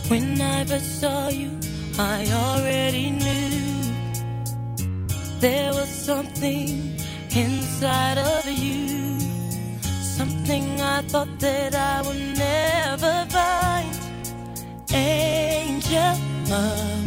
When I first saw you, I already knew there was something inside of you, something I thought that I would never find. Angel of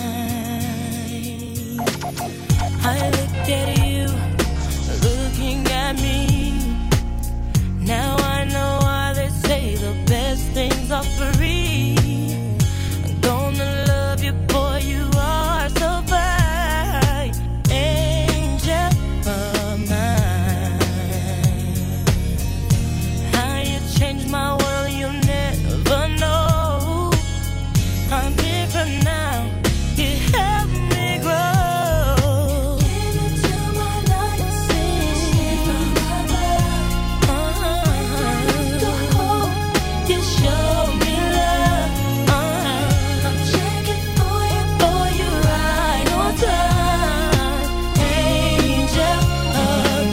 mine, I looked at you, looking at me. Now I know why they say the best things are free. I'm gonna love you, boy, you are so fine. Angel of mine, how you changed my world, you'll never know. I'm different now, you help me grow. Give it to my life, sing from my blood. You show me love. I'm checking for you, boy, you're right on time. Angel of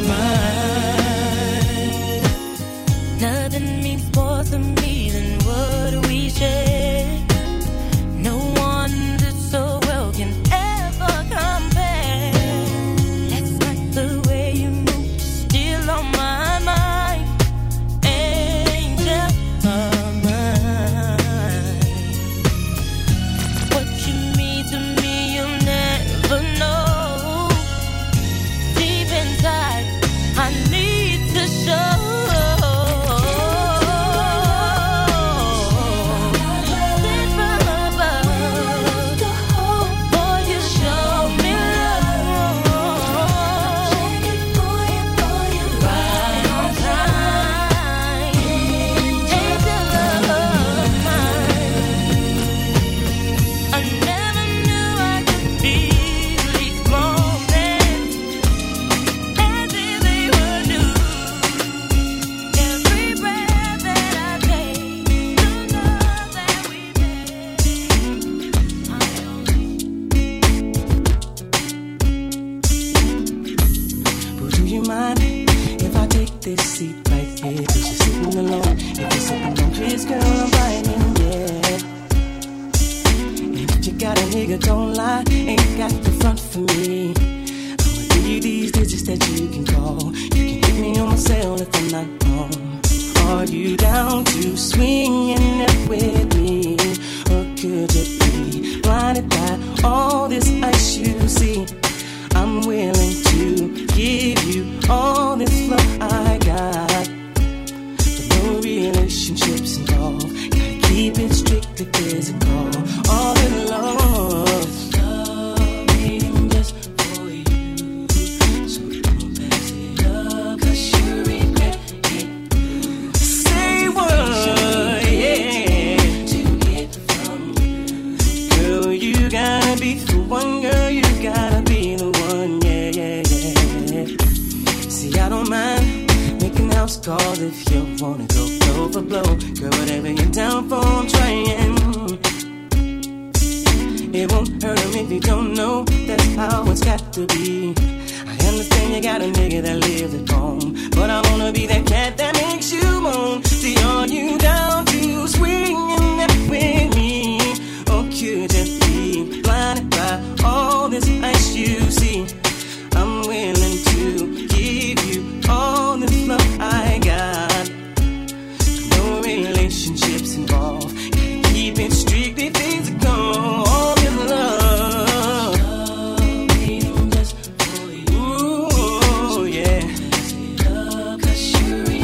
mine, nothing means more to me than what we share. No one did so well can ever compare. That's like the way you move, still on my mind. Angel of mine, what you mean to me, you'll never know. Deep inside, I need to show. Sent from above, boy, you show me love. Checking for you, boy, you're right on time. Angel of mine, I never knew I could feel these moments as if they were new. Every breath that I take, the love that we made, Would you mind if I take this seat right here? Cause you're sitting alone. If you're sitting on this girl, I'm biting, yeah. If you got a nigga, don't lie, ain't got the front for me. I'ma give you these digits that you can call. You can hit me on my cell if I'm not home. Are you down to swinging up with me? Or could you be blinded by all this ice you see? I'm willing to give you all this love I got. But no relationships involved. Gotta keep it strictly physical. All in love. Love waiting just for you. So don't pass it up, cause you regret it. Say what, yeah, to get from you. Girl, you gotta be the one, girl, you gotta be the one, yeah, yeah, yeah. See, I don't mind making house calls if you wanna go blow for blow. Girl, whatever you're down for, I'm trying. It won't hurt him if you don't know. That's how it's got to be. I understand you got a nigga that lives at home, but I wanna be that cat that makes you moan. See, are you down to swinging that with me? Or could you be blinded by all this ice you see? I'm willing to give you all this love I got. No relationships involved. Gotta keep it strictly physical. All in love. Love waiting just for you. Ooh, yeah. Cause you're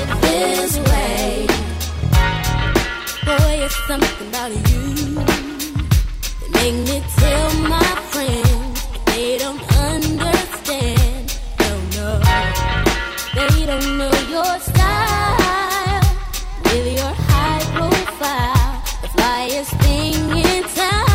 it this way. Boy, it's something about you that make me tell my friends they don't understand. No, they don't know your style with your high profile, the flyest thing in town.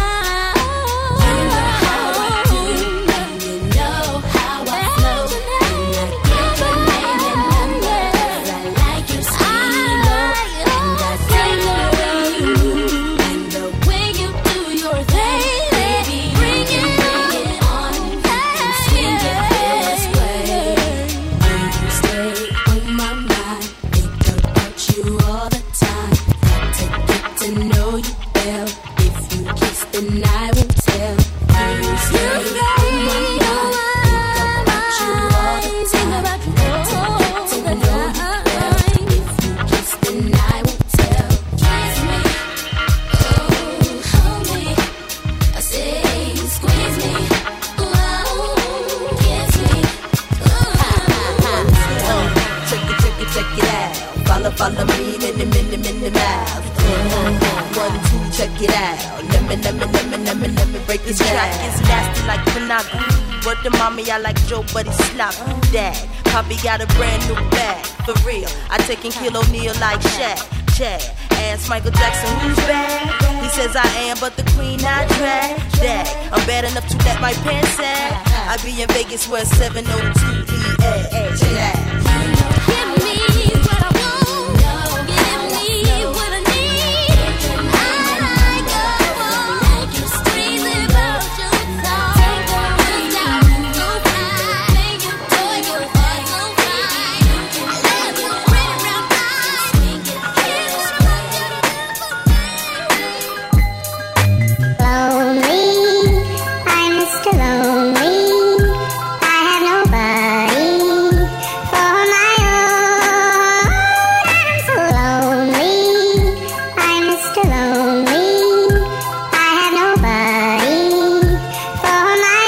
Follow me, mini miles. 1, 2, check it out. Let me break this track. It's nasty like Panago. Word to mommy, I like Joe, but he's sloppy. Dad, Poppy got a brand new bag. For real, I take and kill O'Neal like Shaq. Chad, ask Michael Jackson, who's bad? He says I am, but the queen I drag. Dad, I'm bad enough to let my pants sag. I be in Vegas where 702 E-A. Check it out. Give me what I want. Give me what I need. I like you crazy about your song. Cause I'm so fine. Make you do your thing so fine. I love you right around mine. Lonely, I'm Mr. Lonely. I have nobody for my own. I'm so lonely, I'm Mr. Lonely. I have nobody for my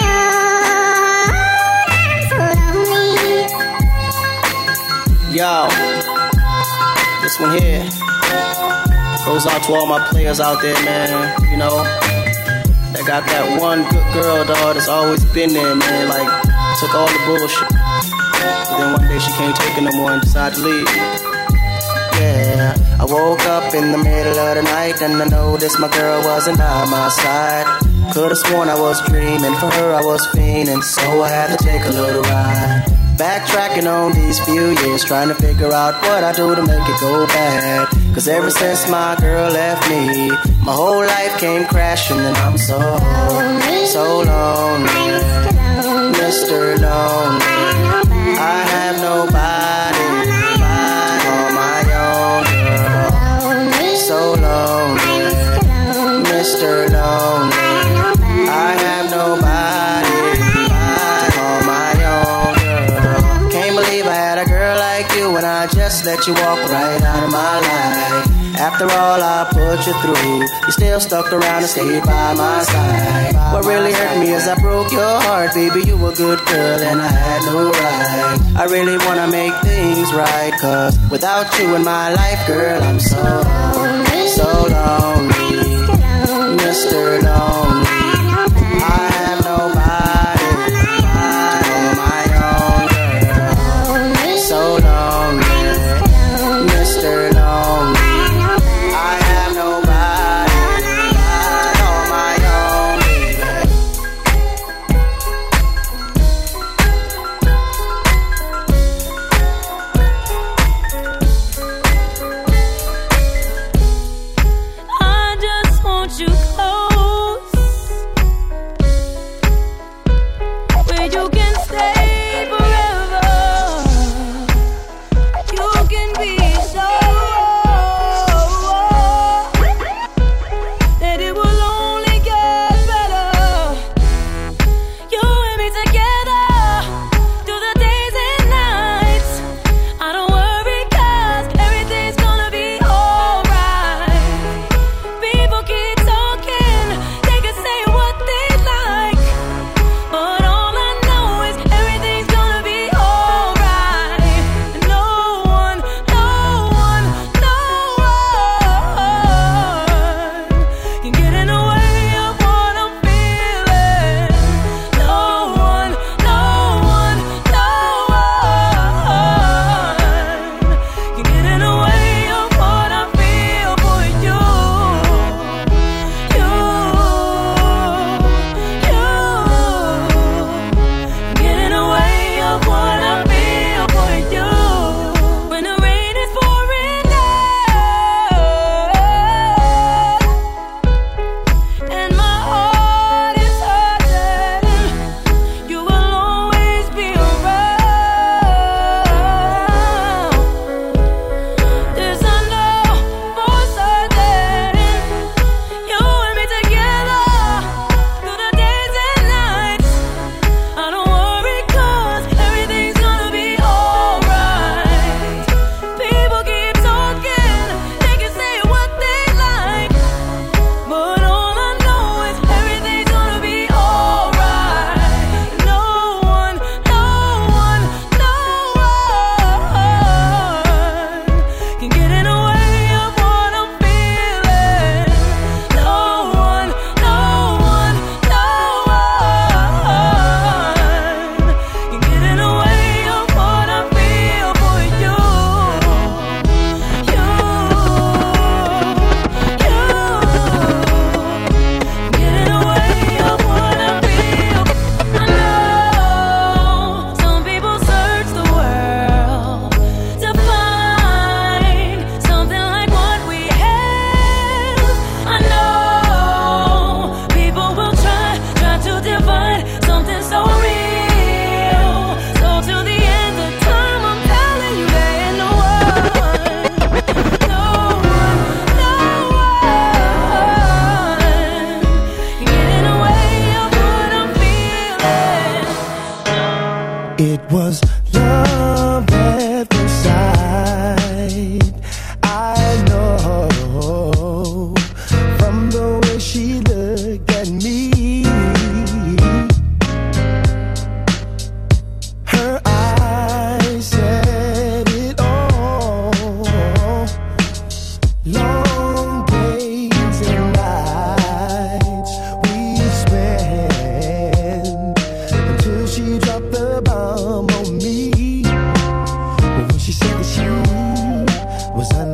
own. I'm so lonely. Yo, this one here goes out to all my players out there, man. You know, that got that one good girl, dog, that's always been there, man. Like, took all the bullshit. But then one day she can't take it no more and decided to leave. Yeah, I woke up in the middle of the night and I noticed my girl wasn't by my side. Could've sworn I was dreaming, for her I was fiending, so I had to take a little ride. Backtracking on these few years, trying to figure out what I do to make it go bad. Cause ever since my girl left me, my whole life came crashing and I'm so lonely, Mr. Lonely. I have nobody to call my own girl. So lonely, Mr. Lonely. I have nobody to call my own girl. Can't believe I had a girl like you and I just let you walk right out of my life. After all I put you through, you still stuck around and stayed by my side. What really hurt me is I broke your heart, baby. You were a good girl and I had no right. I really wanna make things right, cause without you in my life, girl, I'm so lonely, Mr. Lonely. I have nobody to call my own girl. So lonely, Mr. Lonely. I have nobody to call my own baby.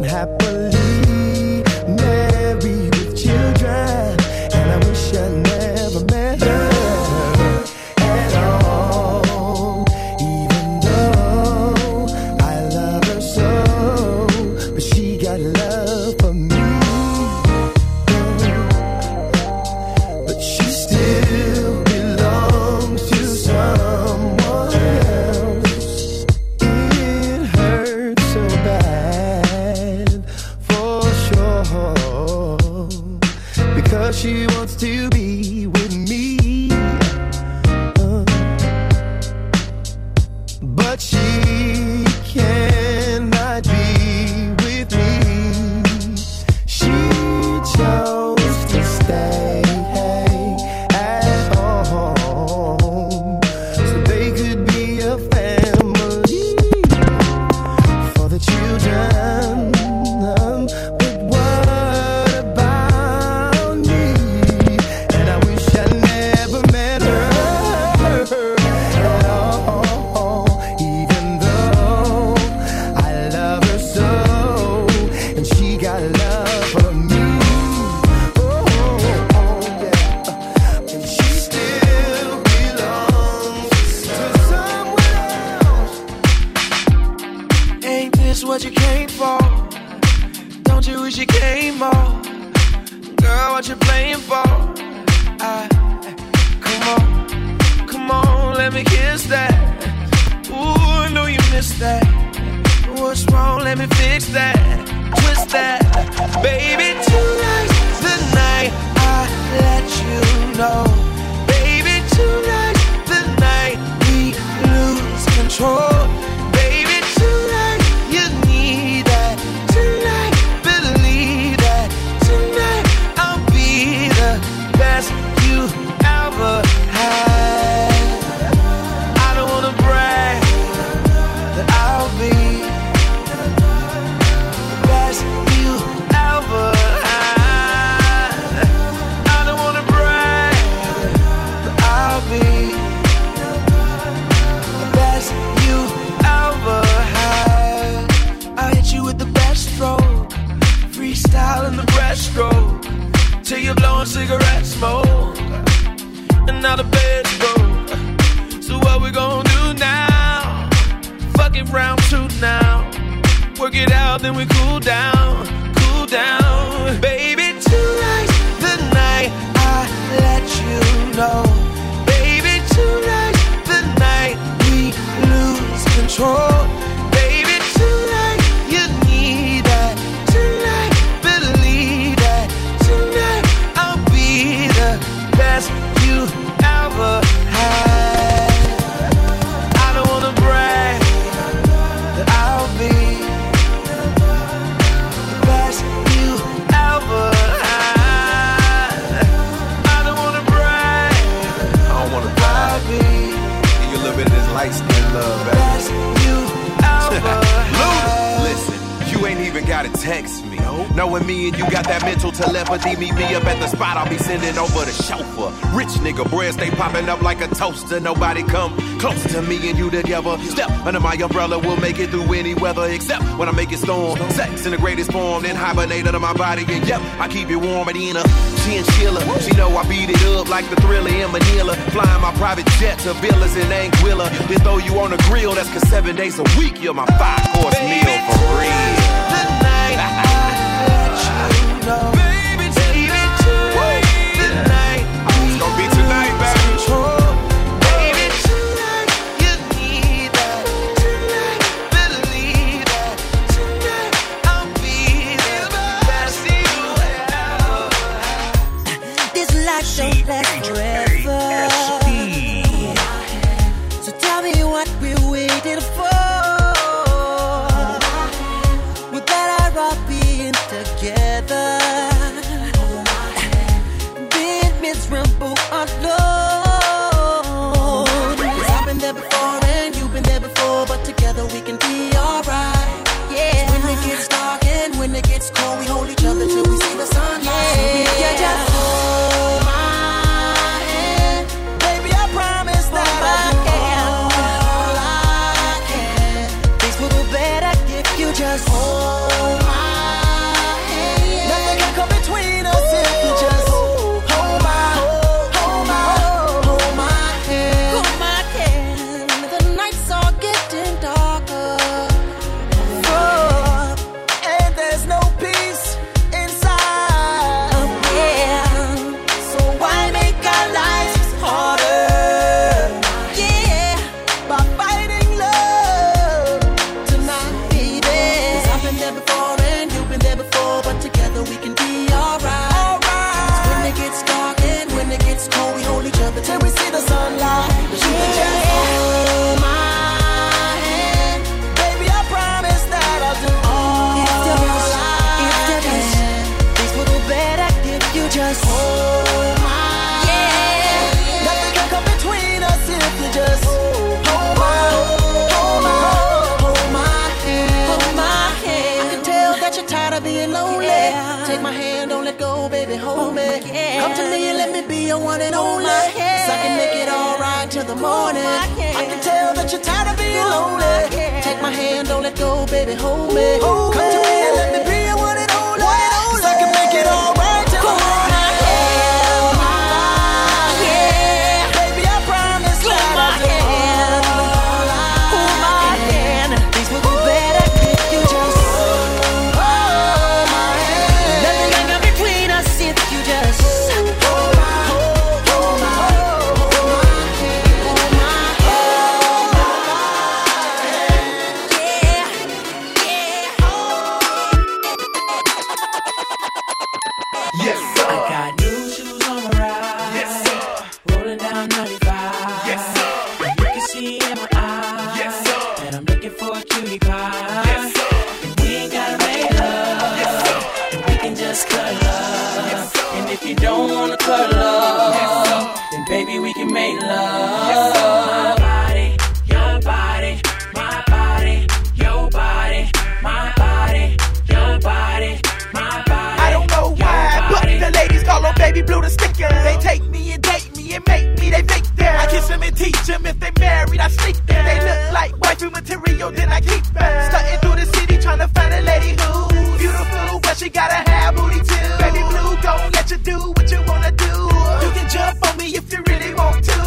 happily married with children. And I wish I never met her at all. Even though I love her so, but she got love for me. But she still belongs to someone else. It hurts so bad, for sure, because she wants to be with me. But she cannot be with me. She chose to stay at home so they could be a family for the children. But what about me? And I wish I never met her at all, even though I love her so, and she got love for me. Yeah. And she still belongs to someone else. Ain't this what you came for? Don't you wish you came more? Girl, what you playing for? Come on, let me kiss that. Ooh, I know you missed that. What's wrong? Let me fix that. Twist that. Baby, tonight's the night I let you know. Baby, tonight's the night we lose control. Baby, tonight you need that. Tonight, believe that. Tonight I'll be the best you ever had. I don't wanna brag, but I'll be the best you ever had. I don't wanna brag, but I'll be the best you ever had. I hit you with the best stroke, freestyle in the breaststroke, till you're blowing cigarette smoke, and now the bed's broke. So what we gonna do now? Fuck it, round two now. Work it out, then we cool down, cool down. Baby, tonight's the night I let you know. Baby, tonight's the night we lose control. Baby, tonight you need that. Tonight, believe that. Tonight I'll be the best you ever had. I don't wanna brag, but I'll be the best you ever had. I don't wanna brag, I don't wanna I'll be give you a little bit of this light skin love, the baby. best you ever had. Listen, you ain't even gotta text me. Knowing me and you got that mental telepathy, meet me up at the spot, I'll be sending over the chauffeur. Rich nigga, bread stay popping up like a toaster. Nobody come close to me and you together. Step under my umbrella, we'll make it through any weather, except when I make it storm. Sex in the greatest form, then hibernate under my body. And yep, I keep it warm at Ina. Chinchilla, she know I beat it up like the Thriller in Manila. Flying my private jet to villas in Anguilla. Then throw you on the grill, that's 'cause 7 days a week you're my 5-course meal for real. The night I let you know. Baby, tonight, the night It's gonna be tonight, baby. control. Baby, tonight you need that. Tonight, believe that. Tonight I'll be the best you ever had. This life don't last forever. So tell me what we're waiting for. of being lonely. Yeah. Take my hand, don't let go, baby, hold me. Yeah. Come to me and let me be your one and only. So I can make it all right till the morning. I can tell that you're tired of being lonely. Take my hand, don't let go, baby, hold me. Come to me and let me be your one and only. So I can make it all right till the morning. Baby, we can make love. My body, your body, my body, your body, my body, your body, my body. I don't know why, but the ladies call on Baby Blue the sticker. They take me and date me and make me they victim. I kiss them and teach them. If they married, I sneak them. They look like wifey material, then I keep them. Stunting through the city trying to find a lady who's beautiful, but she gotta have booty too. Baby Blue gon' let you do what you wanna do. You can jump on me if you really want to.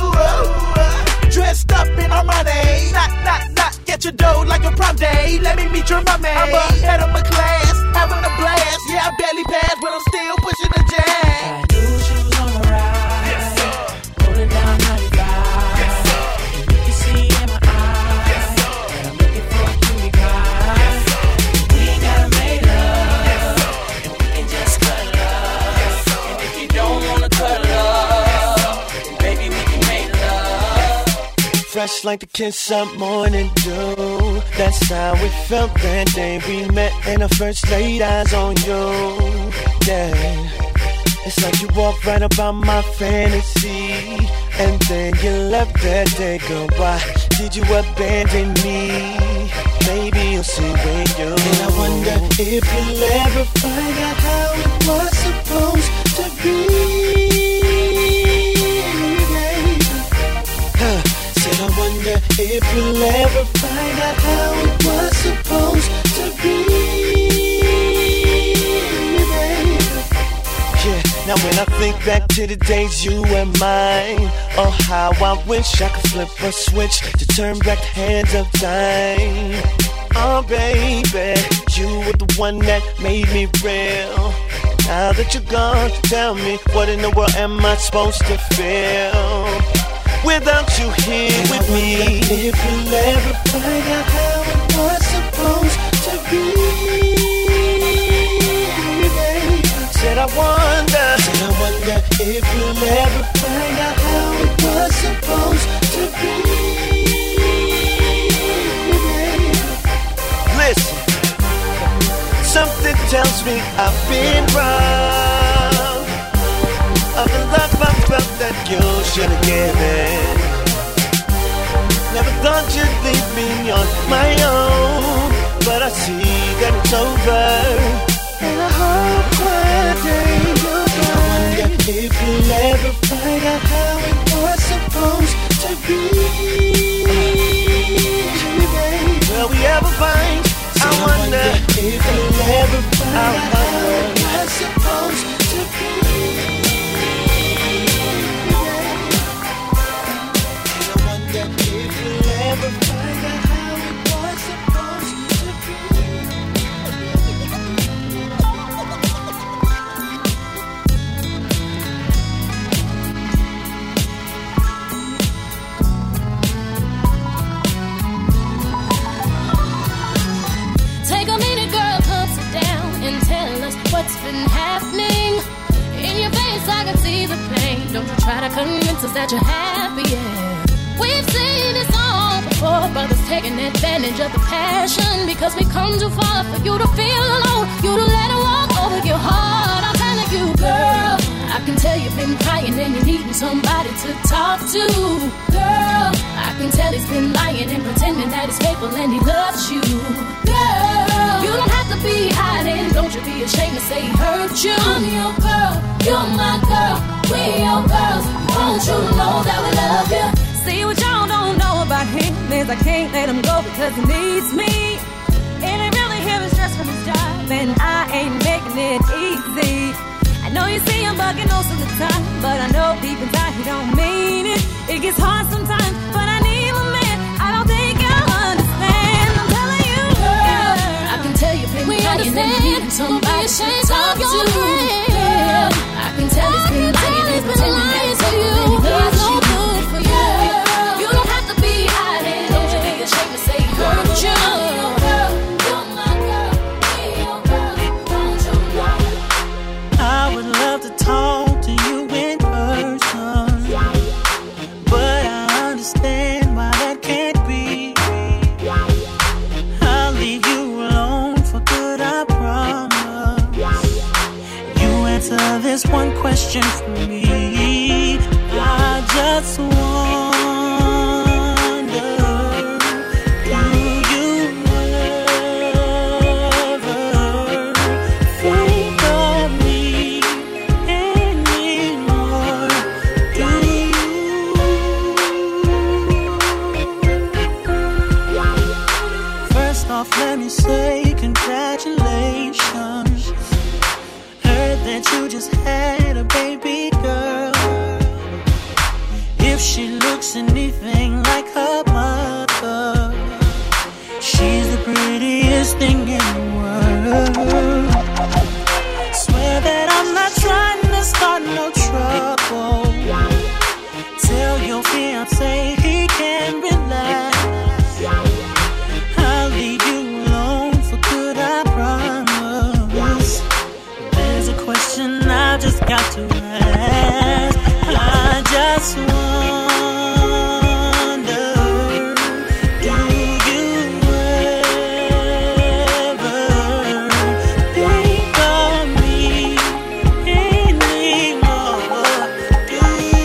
Dressed up in Armani, not get your dough like a prom day. Let me meet your mommy. I'm ahead of my class, having a blast. Yeah, I barely passed, but I'm still pushing the jazz. Got new shoes on the ride. Yes, sir. Rolling down 95. Yes, sir. You can see in my eyes. Yes, sir. That I'm looking for a cutie pie. Yes, sir. We ain't gotta make love. Yes, sir. And we can just cuddle up. Yes, sir. And if you don't wanna cuddle up, then baby, we can make love. Fresh like the kiss of morning dew. That's how it felt that day we met and I first laid eyes on you. Yeah, it's like you walked right about my fantasy, and then you left that day. Girl, why did you abandon me? Maybe you'll see when you. And I wonder if you'll ever find out how it was supposed to be. I wonder if you'll ever find out how it was supposed to be, baby. Yeah, now when I think back to the days you and mine, oh how I wish I could flip a switch to turn back the hands of time. Oh baby, you were the one that made me real. Now that you're gone, tell me what in the world am I supposed to feel without you here with me? If you'll ever find out how it was supposed to be, baby. Said I wonder if you'll ever find out how it was supposed to be, baby. Listen, something tells me I've been wrong. Of the love I felt that you should have given. Never thought you'd leave me on my own, but I see that it's over, and I hope one day you'll go. I wonder if you'll ever find out how it was supposed to be. Will we ever find? I wonder if you'll ever find out how it was supposed to be. Never find out how it was supposed to be. Take a minute, girl, come sit down and tell us what's been happening. In your face, I can see the pain. Don't you try to convince us that you're happy, yeah. We've seen this all before, brothers taking advantage of the passion, because we come too far for you to feel alone, you to let it walk over your heart. I'm telling you, girl, I can tell you've been crying and you're needing somebody to talk to. Girl, I can tell he's been lying and pretending that he's faithful and he loves you. Girl, you don't have to be hiding, don't you be ashamed to say he hurt you. I'm your girl, you're my girl, we're your girls. Want you to know that we love you. See what y'all don't know about him is I can't let him go because he needs me. And I really hear his stress from his job, and I ain't making it easy. I know you see him bugging most of the time, but I know deep inside he don't mean it. It gets hard sometimes, but I need my man. I don't think you'll understand. I'm telling you, girl, I can tell you, baby, how you never need somebody to talk to. Girl, I can tell it's been lying and pretending that it's good, and it was no good for you. You don't have to be hiding. Don't you be ashamed to say he hurt you. I would love to talk to you in person, but I understand why that can't be. I'll leave you alone for good, I promise. You answer this one question for me. I just wonder, do you ever think of me anymore? Do you? First off, let me say congratulations. Heard that you just had a baby girl. If she looks anything like her mother, she's the prettiest thing in the world. Swear that I'm not trying to start no trouble. Tell your fiancé he can relax. I'll leave you alone for good, I promise. There's a question I just got to ask. I just wonder, do you ever think of me anymore? Do you?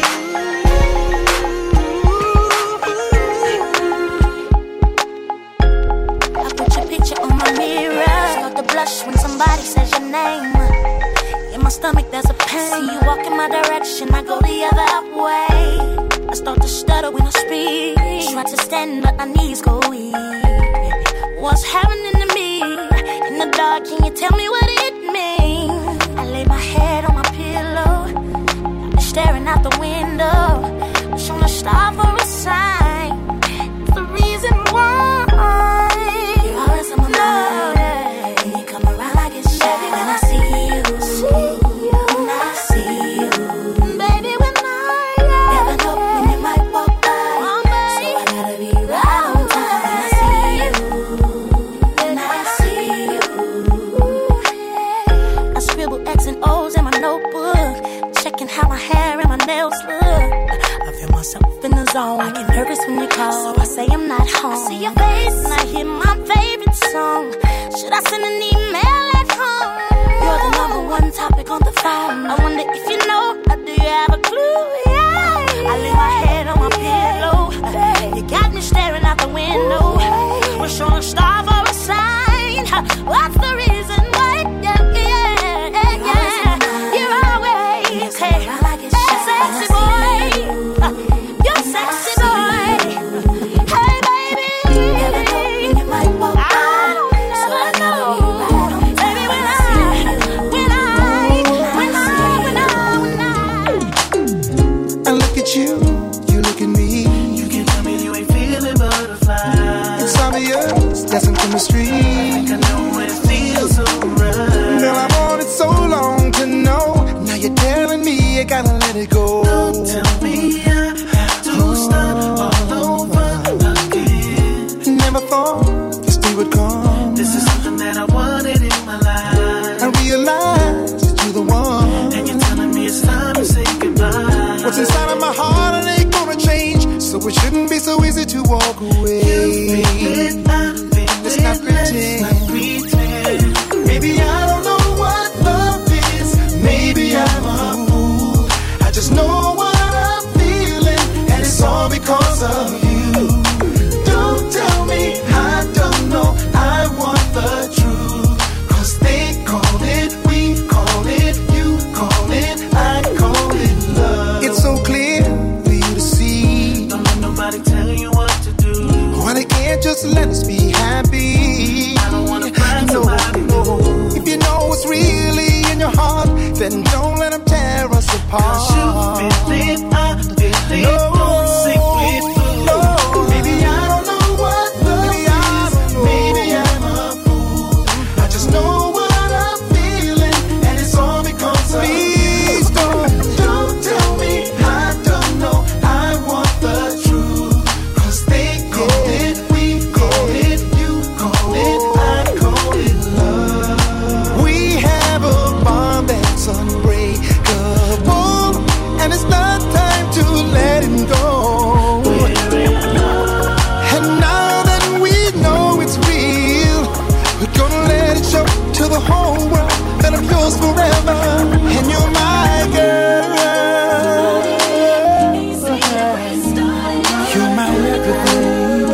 I put your picture on my mirror. Start to blush when somebody says your name. In my stomach there's a pain. See you walk in my direction, I go the other way. I start to stutter when I speak. Try to stand but my knees go weak. What's happening to me? In the dark, can you tell me what it means? I lay my head on my pillow. I'm staring out the window. Wish on a star for a sign. It's the reason why you're always on my mind. When you come around, I get shy. When I see you, when I see you, baby, when I never know when you might walk by, so I gotta be right on time. When I see you, I scribble X and O's in my notebook, checking how my hair and my nails look. I feel myself in the zone. I get nervous when you call, so I say I'm not home. I see your face and I hear my favorite song. Should I send an email at home? You're the number one topic on the phone. I wonder if you know, or do you have a clue? Yeah. I lay my head on my pillow. You got me staring out the window. Wish on a star for a sign. What's the reason why? You're always hey, sexy boy. You're sexy boy. Hey baby, I don't never know. Baby, when I look at you, you look at me. You can tell me you ain't feeling butterflies. Inside of yours, that's some chemistry. I think I know what it feels so right. Girl, I wanted so long to know. Now you're telling me you gotta let it go. Don't tell me I have to start all over again. Never thought this day would come. This is something that I wanted in my life. I realized that you're the one, and you're telling me it's time to say goodbye. What's inside of my heart, it ain't gonna change, so it shouldn't be so easy to walk away. Let's not pretend. Maybe I don't know what love is. Maybe I'm a fool. I just know what I'm feeling, and it's all because of you. Don't tell me I don't know. I want the truth, 'cause they call it yours forever, and you're my girl. You're my everything.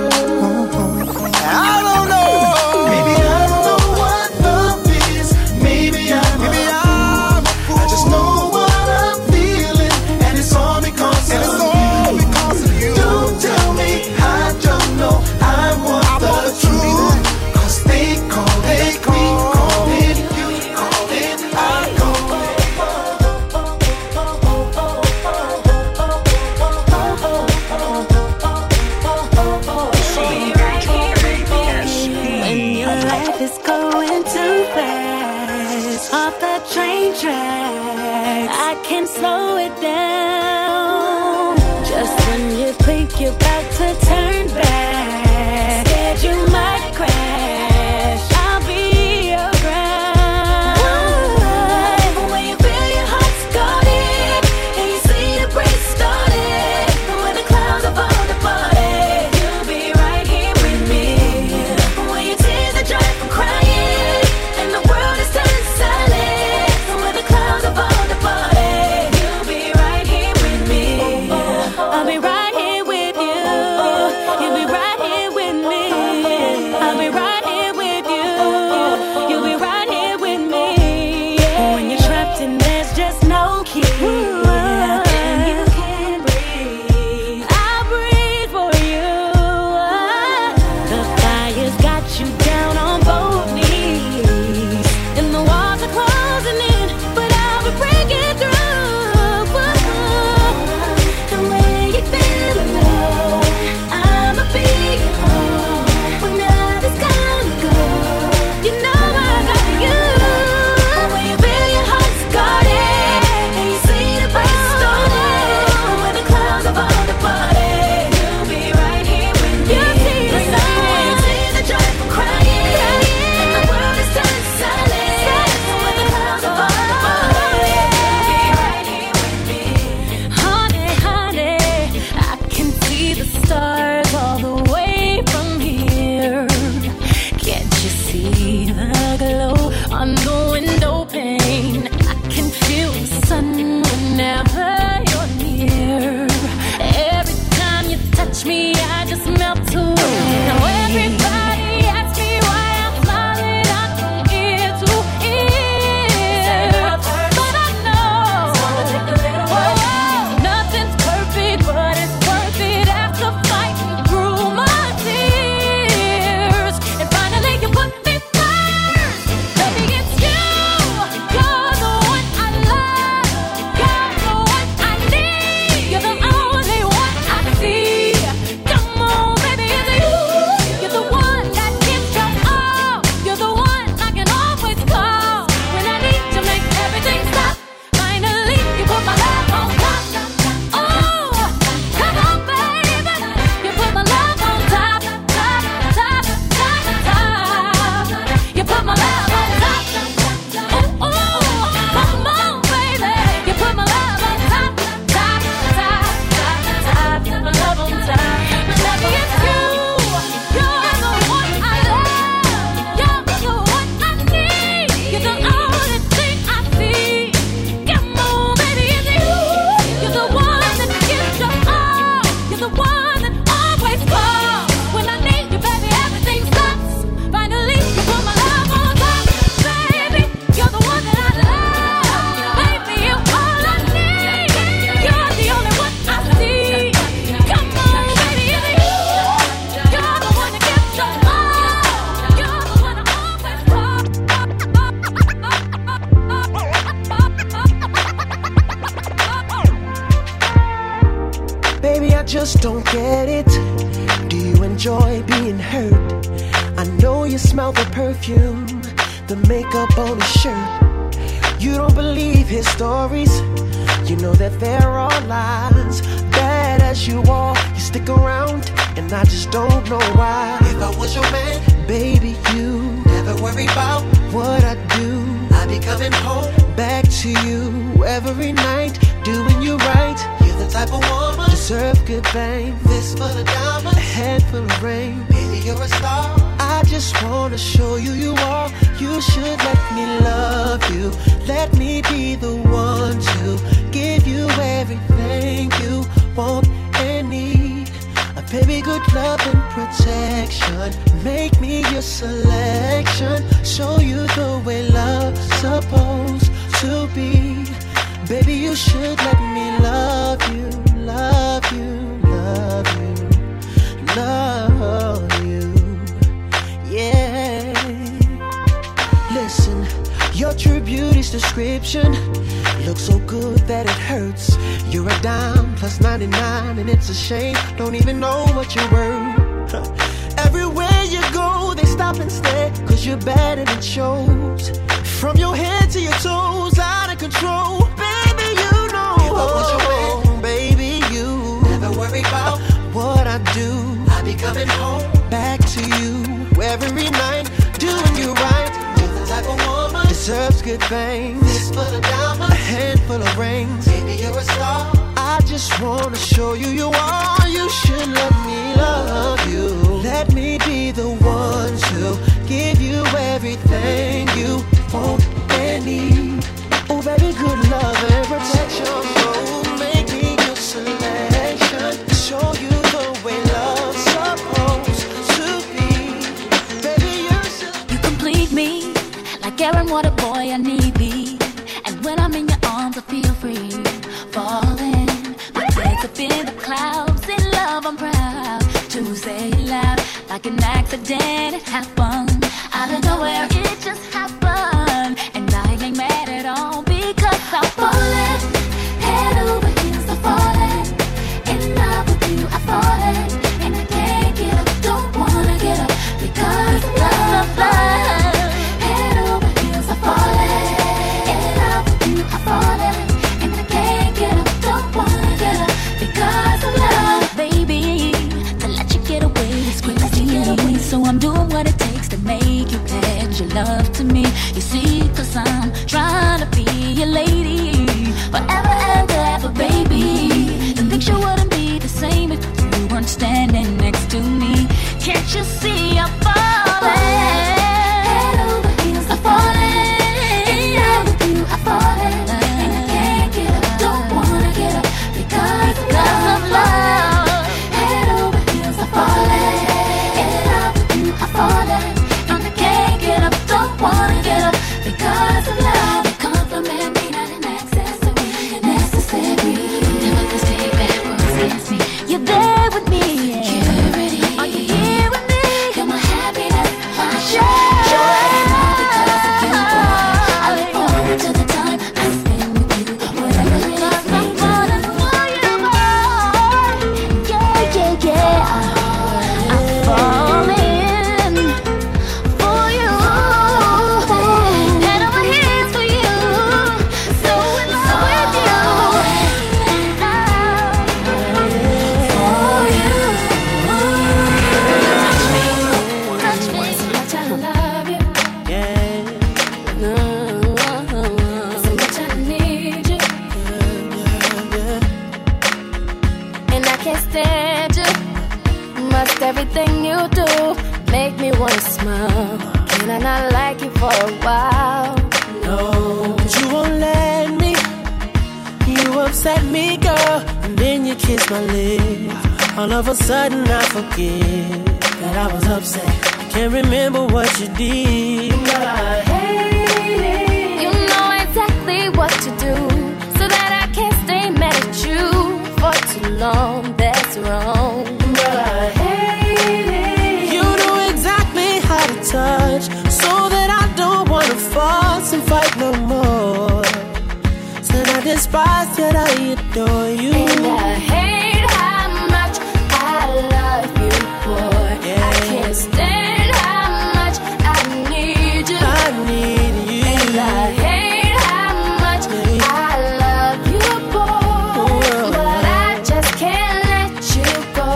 I don't know. Maybe I don't know what love is. Maybe I'm a fool. I just know what I'm feeling, and it's all because of you. Don't tell me I don't know. I want the truth. 'Cause they call it, we call it, you call it, I call it. When your life is going too fast off the train tracks, I can slow it down. Just when you think you're about to turn back, scared you might crash, I'll be your ground. When you feel your heart's guarded and you see the breeze started, when the clouds are falling apart, you'll be right here with me. When your tears are dry from crying and the world is turning silent, when the clouds are falling apart, you'll be right here with me. I'll be right here with you. You'll be right here with me. I'll be right here with you. You'll be right here with me. When you're trapped and there's just no key, and you can't breathe, I'll breathe for you. The fire's got you down on both knees, and the walls are closing in, but I'll be breaking through. And when you feel alone, I'ma be your home. When nothing's gonna go, you know I got you. When you feel your heart's guarded and you see the breeze started, when the clouds are falling apart, you'll be right here with me. When your tears are dry from crying and the world is turning silent, when the clouds are falling apart, you'll be right here with me. Honey, honey, I can see the stars all the way from here. Can't you see the glow on the window pane? I can feel the sun whenever you're near. Every time you touch me, I just melt away. Now everybody asks me why I'm smiling out from ear to ear, but I know nothing's perfect, but it's worth it after fighting through my tears. And finally you put me first. Baby, it's you. You're the one I love. You're the one I need. You're the only one I see. Come on, baby, it's you. You're the one that gives your all. You're the one I can always call when I need to make everything stop. Finally, you put my love on top. Oh, come on, baby. You put my love on top, top, top, top, top. You put my love on top. Oh, come on, baby. You put my love on top, top, top, top, top. You put my love on top. Baby, it's you. You're the one I love. You're the one I need. You're the only thing I see. Come on, baby, it's you. You're the one that gives your all. You're the one that always calls when I need you, baby. Everything stops. Finally, you put my love on top, baby. You're the one that I love, baby. You're all I need. You're the only one I see. Come on, baby, it's you. You're the one that gives your all. You're the one I always call. Baby, I just don't get it. Do you enjoy being hurt? I know you smell the perfume, the makeup on his shirt. You don't believe his stories. You know that there are lies. Bad as you are, you stick around, and I just don't know why. If I was your man, baby, you never worry about what I do. I'd be coming home back to you every night, doing you right. You're the type of woman deserve good fame. Fist full of diamonds, a head full of rain. Baby, you're a star. I just wanna show you you are. You should let me love you. Make me your selection. Show you the way love's supposed to be. Baby, you should let me love you, love you, love you, love you. Yeah. Listen, your true beauty's description looks so good that it hurts. You're a dime plus 99 and it's a shame. Don't even know what you're worth. Everywhere you go, they stop and stare, cause you're bad and it shows. From your head to your toes, out of control. Baby, you know what was your man? Baby, you never worry about what I do. I be coming home back to you every night, doing you right. You're the type of woman deserves good things. Fistful of diamonds, a handful of rings. Baby, you're a star. I just wanna show you you are. You should let me love you. Let me be the one to give you everything you want and need. Oh baby, good love and protection. Oh, make me your selection. Show you the way love's supposed to be. Baby, you complete me like air and water, boy, I need thee. And when I'm in your arms, I feel free, falling. My head's up in the clouds, in love I'm proud to say it loud. Like an accident, it happened out of nowhere, it just happened. And I ain't mad at all because I'm falling. Head over heels, I'm falling. In love with you, I'm falling. And I can't get up, don't wanna get up because of love. Head over heels, I'm falling. In love with you, I'm falling. And I can't get up, don't wanna get up because of love. Baby, to let you get away is crazy. So I'm doing what it takes to make you pledge your love to me. You see, cause I'm trying to be your lady forever and ever, baby. The picture wouldn't be the same if you weren't standing next to me. Can't you see I'm falling? Head over heels, I'm falling. In love with you, I'm falling. And I can't get up, don't wanna get up because of love. Head over heels, I'm falling. I'm falling, and I can't get up, don't wanna get up because of love. You compliment me, not an accessory, necessary. Never can stay backwards against me. You're there with me, security. Are you here with me? You're my happiness, my joy. Because of you, I look forward to the time I spend with you. Whatever it is, I'm falling for you, boy. Yeah, yeah, yeah. I'm falling. Everything you do make me wanna smile. Can I not like you for a while? No, but you won't let me. You upset me, girl, and then you kiss my lips. All of a sudden I forget that I was upset. I can't remember what you did, but I hate it. You know exactly what to do so that I can't stay mad at you for too long. That's wrong, but I hate it. You know exactly how to touch so that I don't wanna fuss and fight no more. Said I despise, yet I adore you. And I hate how much I love you, boy. Yeah. I can't stand how much I need you. I need you. And I hate how much I love you, boy. But I just can't let you go.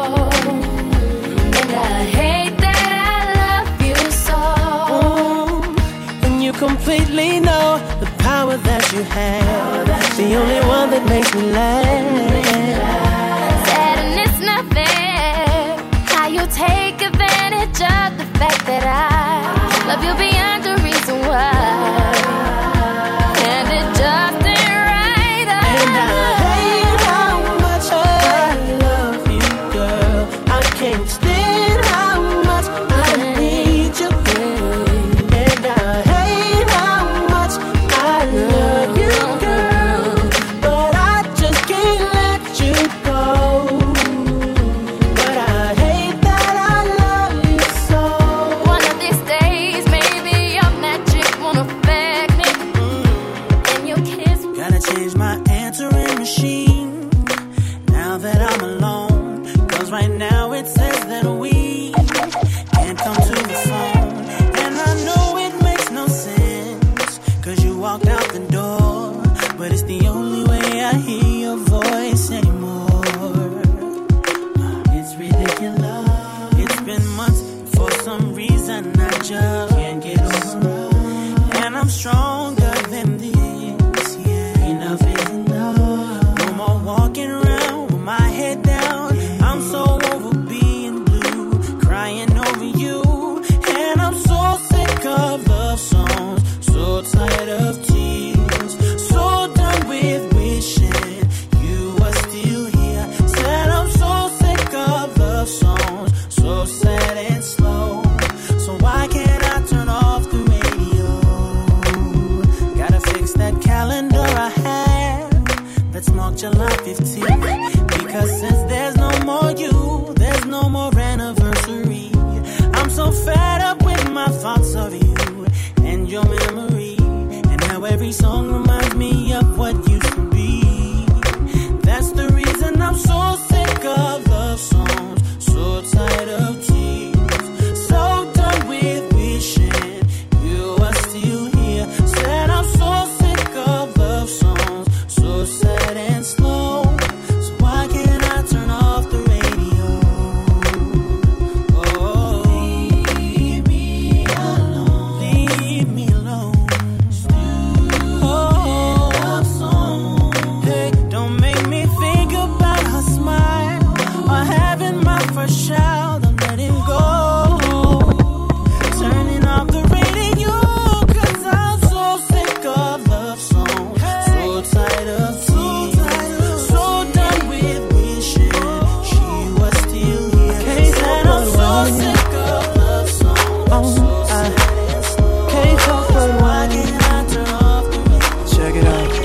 And I hate that I love you so. And you completely know the power that you have. The only one that makes me laugh. Said and it's not fair how you take advantage of the fact that I love you beyond the reason why. And it just ain't right. And I hate how much I love you, girl. I can't stand how much I walked out the door, but it's the only way I hear your voice anymore. It's ridiculous. It's been months, for some reason I just can't get over. And I'm stronger than this, yeah. Enough is enough. No more walking around with my head down. I'm so over being blue, crying over you. And I'm so sick of love songs, so tired of tears, so done with wishing you were still here. Said I'm so sick of love songs, so sad and slow. So why can't I turn off the radio? Gotta fix that calendar I have that's marked July 15th. Because since there's no more you, there's no more anniversary. I'm so fed up with my thoughts of you and your memory, and how every song reminds me of what used to be. That's the reason I'm so sick of love songs, so tired of tears, so done with wishing you were still here. Said I'm so sick of love songs, so sad and slow. So why can't I turn off the radio? Oh, leave me alone. Leave me alone. Oh, love song. Hey, don't make me think about her smile or having my first child. I'm letting go. Turning off the radio, 'cause I'm so sick of love songs, so tired of tears, so done with wishing she was still here. Said I'm so sick of love songs, so sad and slow. Can't help but why can't I turn off the radio? Check it out.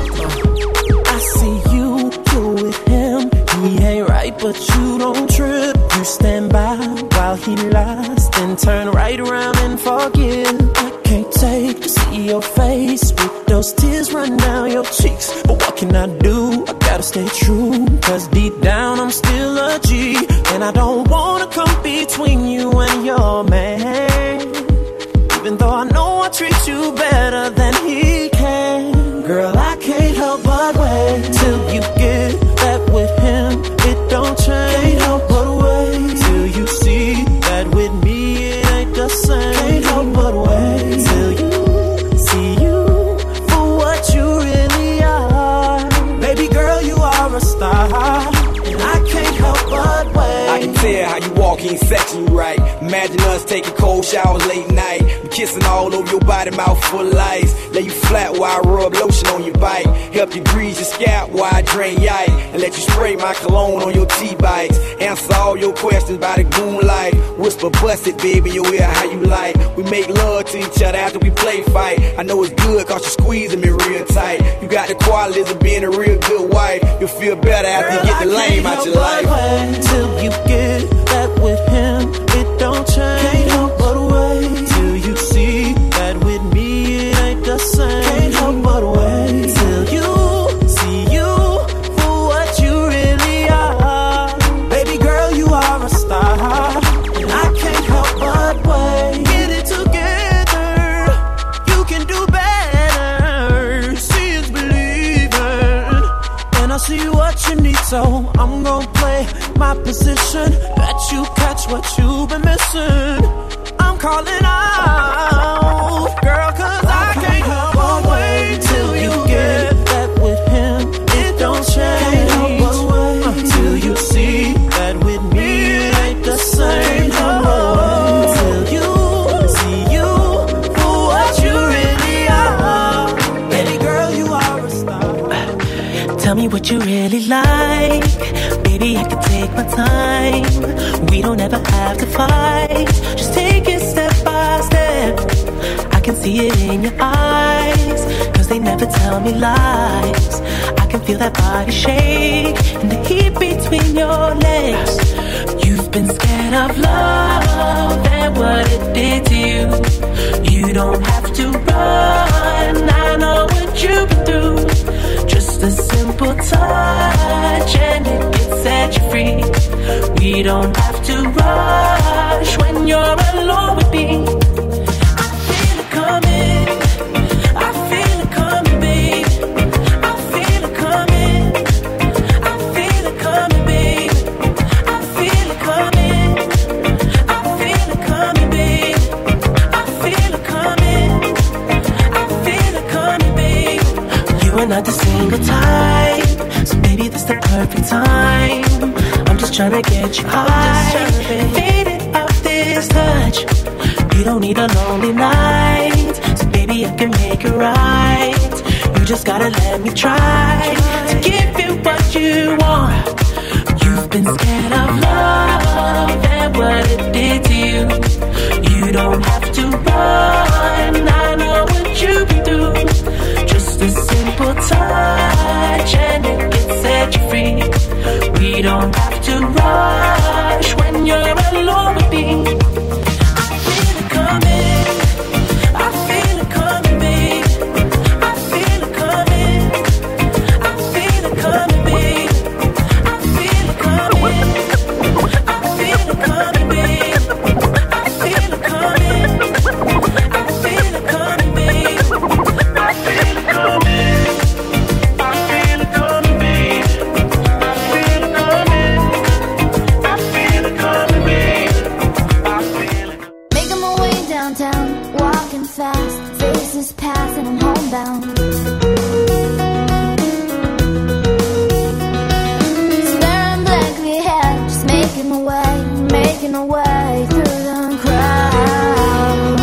I see you with him. He ain't right, but you don't trip. You stand by while he lies, then turn right around and forgive. I can't take to see your face with those tears run down your cheeks. But what can I do? I gotta stay true, 'cause deep down I'm still a G. And I don't wanna come between you and your man, even though I know I treat you better than he can. Girl, I can't help but wait till you get that with him. It don't change. Can't help but wait till you see that with me it ain't the same. Can't help but wait till you see you for what you really are. Baby girl, you are a star, and I can't help but wait. I can tell how you walk in section you right. Imagine us taking cold showers late night, kissing all over your body, mouth full of ice. Lay you flat while I rub lotion on your bike. Help you grease your scalp while I drain yike, and let you spray my cologne on your T-bikes. Answer all your questions by the moonlight. Whisper, bust it, baby, your ear how you like. We make love to each other after we play fight. I know it's good 'cause you're squeezing me real tight. You got the qualities of being a real good wife. You'll feel better after you get the lame out your life. Till you get that with him, it don't change. Can't help but wait till you see that with me it ain't the same. Can't help but wait till you see you for what you really are. Baby girl, you are a star, and I can't help but wait. Get it together, you can do better. See it's believing, and I see what you need, so I'm gonna play my position, let you catch what you've been missing. I'm calling out, girl, 'cause I can't help but wait till you get that with him. It don't change. Can't help but wait till you see that with me it ain't the same. Till you see you for what you really are. Baby girl, you are a star. Tell me what you really like. Baby, I can take my time. We don't ever have to fight. Just take it step by step. I can see it in your eyes, 'cause they never tell me lies. I can feel that body shake and the heat between your legs. You've been scared of love and what it did to you. You don't have to run, I know what you've been through. Just a simple touch and it can set you free. We don't have to rush when you're alone with me. I feel it coming, I feel it you're not the single type, so baby, this the perfect time. I'm just tryna get you high, faded out this touch. You don't need a lonely night, so baby, I can make it right. You just gotta let me try to give you what you want. You've been scared of love and what it did to you. You don't have to run, I know what you've been through. Just a simple touch and it can set you free. We don't have to rush when you're alone with me. I feel it coming, I feel it coming, babe. I feel it coming, I feel it coming, babe. I feel it coming, I feel it coming, babe. I feel it coming, I feel it coming, babe. I feel it coming, I feel it coming, babe. I feel it coming, I feel it coming, babe. I feel it. Making my way downtown, walking fast, faces pass and I'm homebound. Staring blankly ahead, just making my way through the crowd.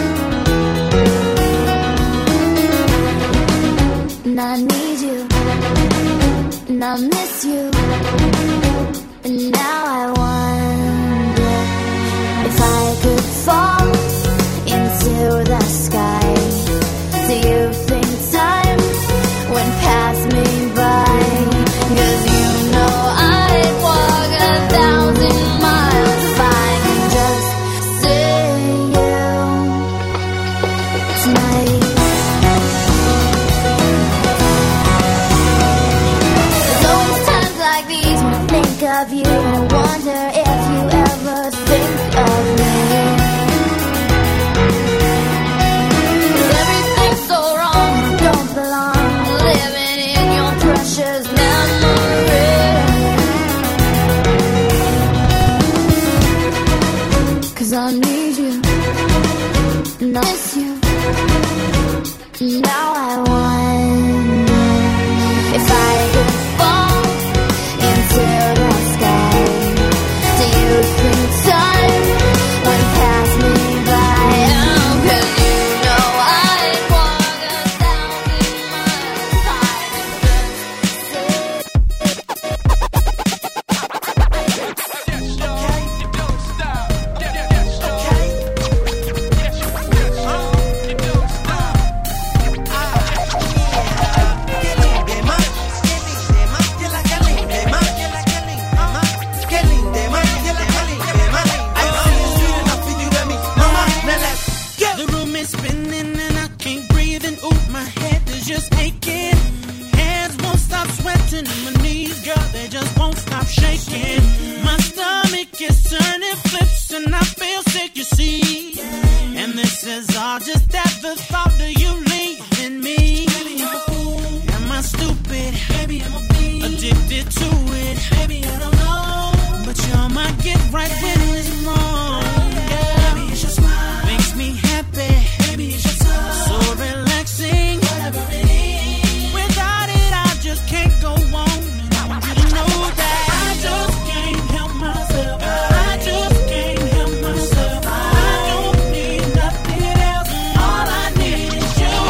And I need you, and I miss you, and now I wonder if I could fall into the sky. Do you think time went past me by? 'Cause you know I'd walk 1,000 miles if I could just see you tonight. There's always times like these when I think of you, and I wonder if you ever think of me. 'Cause everything's so wrong, I don't belong, living in your precious memory. 'Cause I need you, and I miss you. Now I wonder if I could fall into the sky. Do you think time went past me by? Oh, 'cause you know I'd walk 1,000 miles if I could The room is spinning and I can't breathe, and ooh, my head is just aching. Hands won't stop sweating and my knees, girl, they just won't stop shaking. My stomach is turning flips and I feel sick, you see. And this is all just at the thought of you leaving me. Am I stupid? Maybe I'm addicted to it. Maybe I don't know. But you're my get right when it's wrong. Maybe it's your smile makes me happy. Maybe it's your touch so relaxing. Whatever it is, without it I just can't go on. And I want you to know that I just can't help myself. I just can't help myself. I don't need nothing else. All I need is you.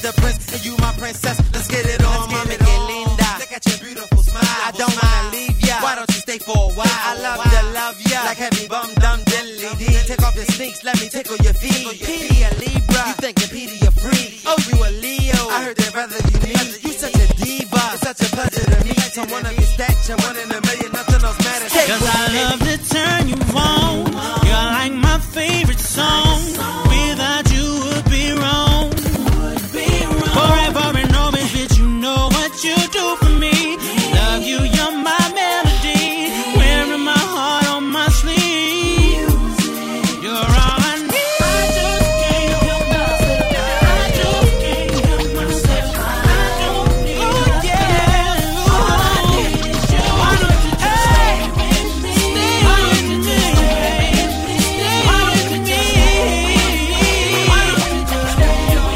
the prince and you my princess. Let's get it on, mami, que linda. Look at your beautiful smile. I don't wanna leave ya. Why don't you stay for a while? I love ya. Like heavy bum dum diddly dee. Take off your sneaks, let me tickle your feet. Petey a Libra, you thinking Petey a free? Oh, you a Leo. I heard that rather you need. You such a diva. It's such a pleasure to meet someone of your stature, one in a million, nothing else matters. Cause I love to turn you on. You're like my favorite song. Without you would be wrong. Forever and always, bitch, you know what you do for me. Love you, you're my melody. Wearing my heart on my sleeve. You're all I need. I just can't help myself. I just can't help myself. I don't need oh, yeah. All I need is you. Why don't you just stay with me? Why don't you just stay with me? Why don't you just stay with me? Why don't you just stay with me?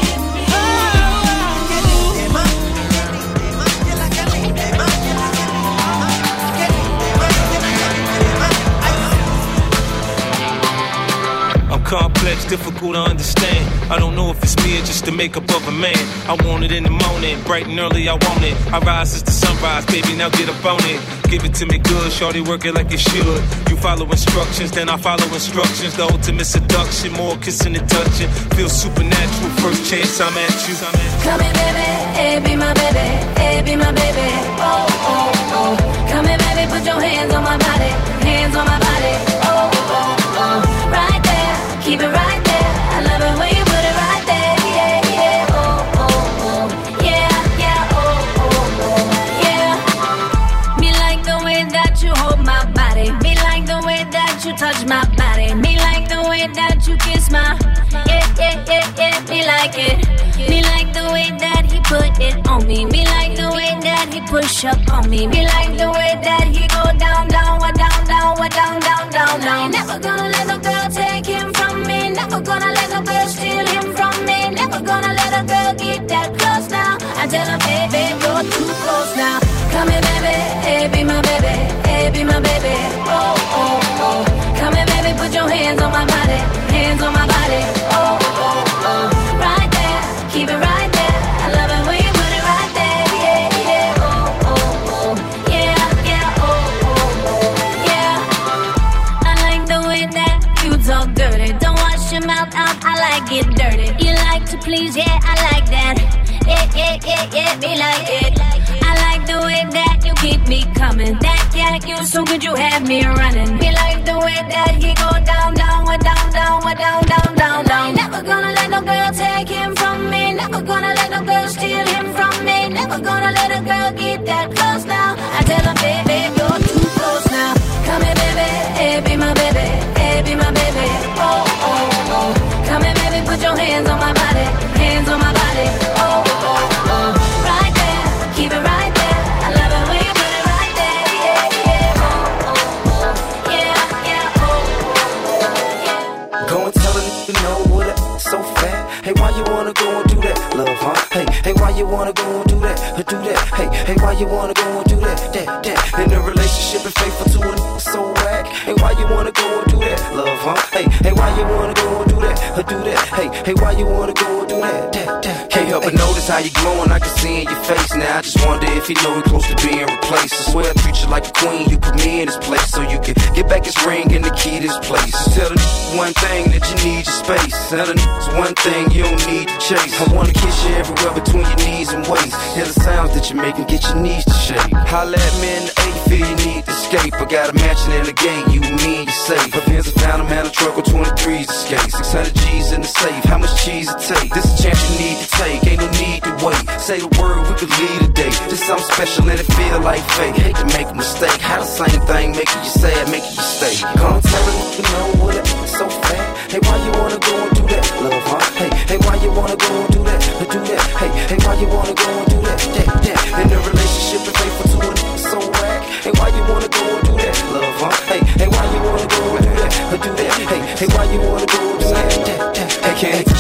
I'm complex, difficult to understand. I don't know if it's me or just the makeup of a man. I want it in the morning, bright and early, I want it. I rise as the sunrise, baby, now get up on it. Give it to me good, shorty, work it like it should. You follow instructions, then I follow instructions. The ultimate seduction, more kissing and touching. Feels supernatural, first chance I'm at you. Come here, baby, hey, be my baby, hey, be my baby. Oh, oh, oh. Come here, baby, put your hands on my body, hands on my body. Oh, oh, oh. Right there, keep it right there. I love it when you put it right there. Yeah, yeah, oh, oh, oh. Yeah, yeah, oh, oh, oh. Yeah. Me like the way that you hold my body. Me like the way that you touch my body. Me like the way that you kiss my. Yeah, yeah, yeah, yeah. Me like it. Me like the way that he put it on me. Me like the way that he push up on me. Me like the way that he go down, down, down, down, down, down, down, down. Never gonna let no girl take him from me. Never gonna let no girl steal him from me. Never gonna let a girl get that close now. I tell her, baby, you're too close now. Come here, baby, hey, be my baby, hey, be my baby. Oh, oh, oh. Come here, baby, put your hands on my body, hands on my body. Oh, oh, oh. Right there, keep it right there. I love it when you put it right there. Yeah, yeah, oh, oh, oh. Yeah, yeah, oh, oh, oh. Yeah. I like the way that you talk dirty. Don't wash your mouth out, I like it dirty. You like to please, yeah, I like that. Yeah, yeah, yeah, yeah, me like it. I like the way that you keep me coming. That cat, you so good, you have me running. Me like the way that he go down, down, down, down, down, down, down, down. Never gonna let no girl take him from me. Never gonna let no girl steal him from me. Never gonna let a girl get that close now. I tell her, baby, you're too close now. Come here, baby, hey, be my baby, hey, be my baby. Oh, oh, oh. Come here, baby, put your hands on my body, hands on my body. Oh, oh, oh. Right there, keep it right there. I love it when you put it right there. Yeah, yeah, oh, oh, oh. Yeah, yeah, oh, oh, oh, yeah. Go and tell a nigga no what up, so fat. Hey, why you wanna go and do that, love, huh? Hey, hey, why you wanna go and do that, do that? Hey, hey, why you wanna go and do that? In a relationship and faithful to a nigga so whack. Hey, why you wanna go and do that, love, huh? Hey, hey, why you wanna go and do that, do that? Hey, hey, why you wanna go and do that? Can't help but notice how you glowing, I can see in your face. Now I just wonder if you know we're close to being replaced. I swear I treat you like a queen, you put me in this place so you can get back his ring and the key to this place. Tell the one thing that you need your space. Tell the one thing you don't need to chase. I wanna kiss you everywhere between your knees and waist. Hear the sounds that you make and get your knees to shake. Holla at me in the A, feel you need to escape. I got a mansion in the gate, you and me, you safe. My pins are found, I'm at a truck with 23s escape. 600 G's in the safe, how much cheese it take? This a chance you need to take, ain't no need to wait. Say the word, we could lead a day. This something special and it feel like fate. Hate to make a mistake, how the same thing making you sad, making you stay. Come tell me you know what it is so fat. Hey, why you wanna go and do that, love, huh? Hey, hey, why you wanna go and do that, do that? Hey, hey, why you wanna go and do that, In a relationship and faithful to a nigga so whack. Hey, why you wanna go and do that, love, huh? Hey, hey, why you wanna go and do that, do that? Hey, hey, why you wanna go and do that, Hey, can't.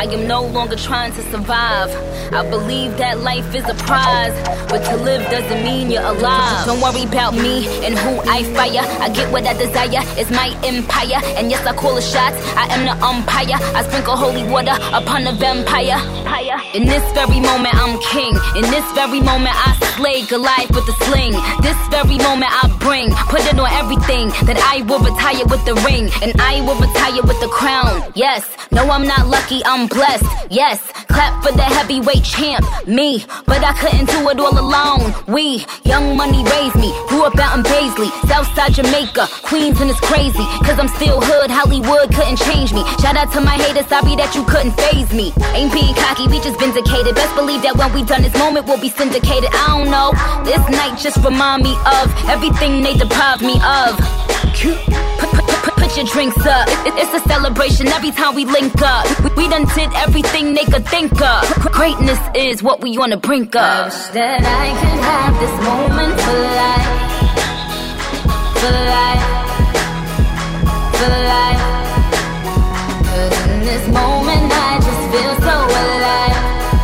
am no longer trying to survive. I believe that life is a prize, but to live doesn't mean you're alive. Don't worry about me and who I fire. I get what I desire, it's my empire. And yes, I call the shots, I am the umpire. I sprinkle holy water upon the vampire. In this very moment, I'm king. In this very moment, I slay Goliath with the sling. This very moment, I bring, put it on everything, that I will retire with the ring, and I will retire with the crown. Yes, no, I'm not lucky, I'm blessed. Yes, clap for the heavyweight champ, me. But I couldn't do it all alone. We, Young Money raised me, grew up out in Paisley, Southside Jamaica, Queens, and it's crazy, cause I'm still hood, Hollywood couldn't change me. Shout out to my haters, sorry that you couldn't faze me. Ain't being cocky, we just vindicated. Best believe that when we done this moment, we'll be syndicated. I don't know, this night just remind me of everything they deprived me of. Put your drinks up, it's a celebration every time we link up. We done did everything they could think of. Greatness is what we on the brink of. I wish that I could have this moment for life. For life. For life. Cause in this moment I just feel so alive.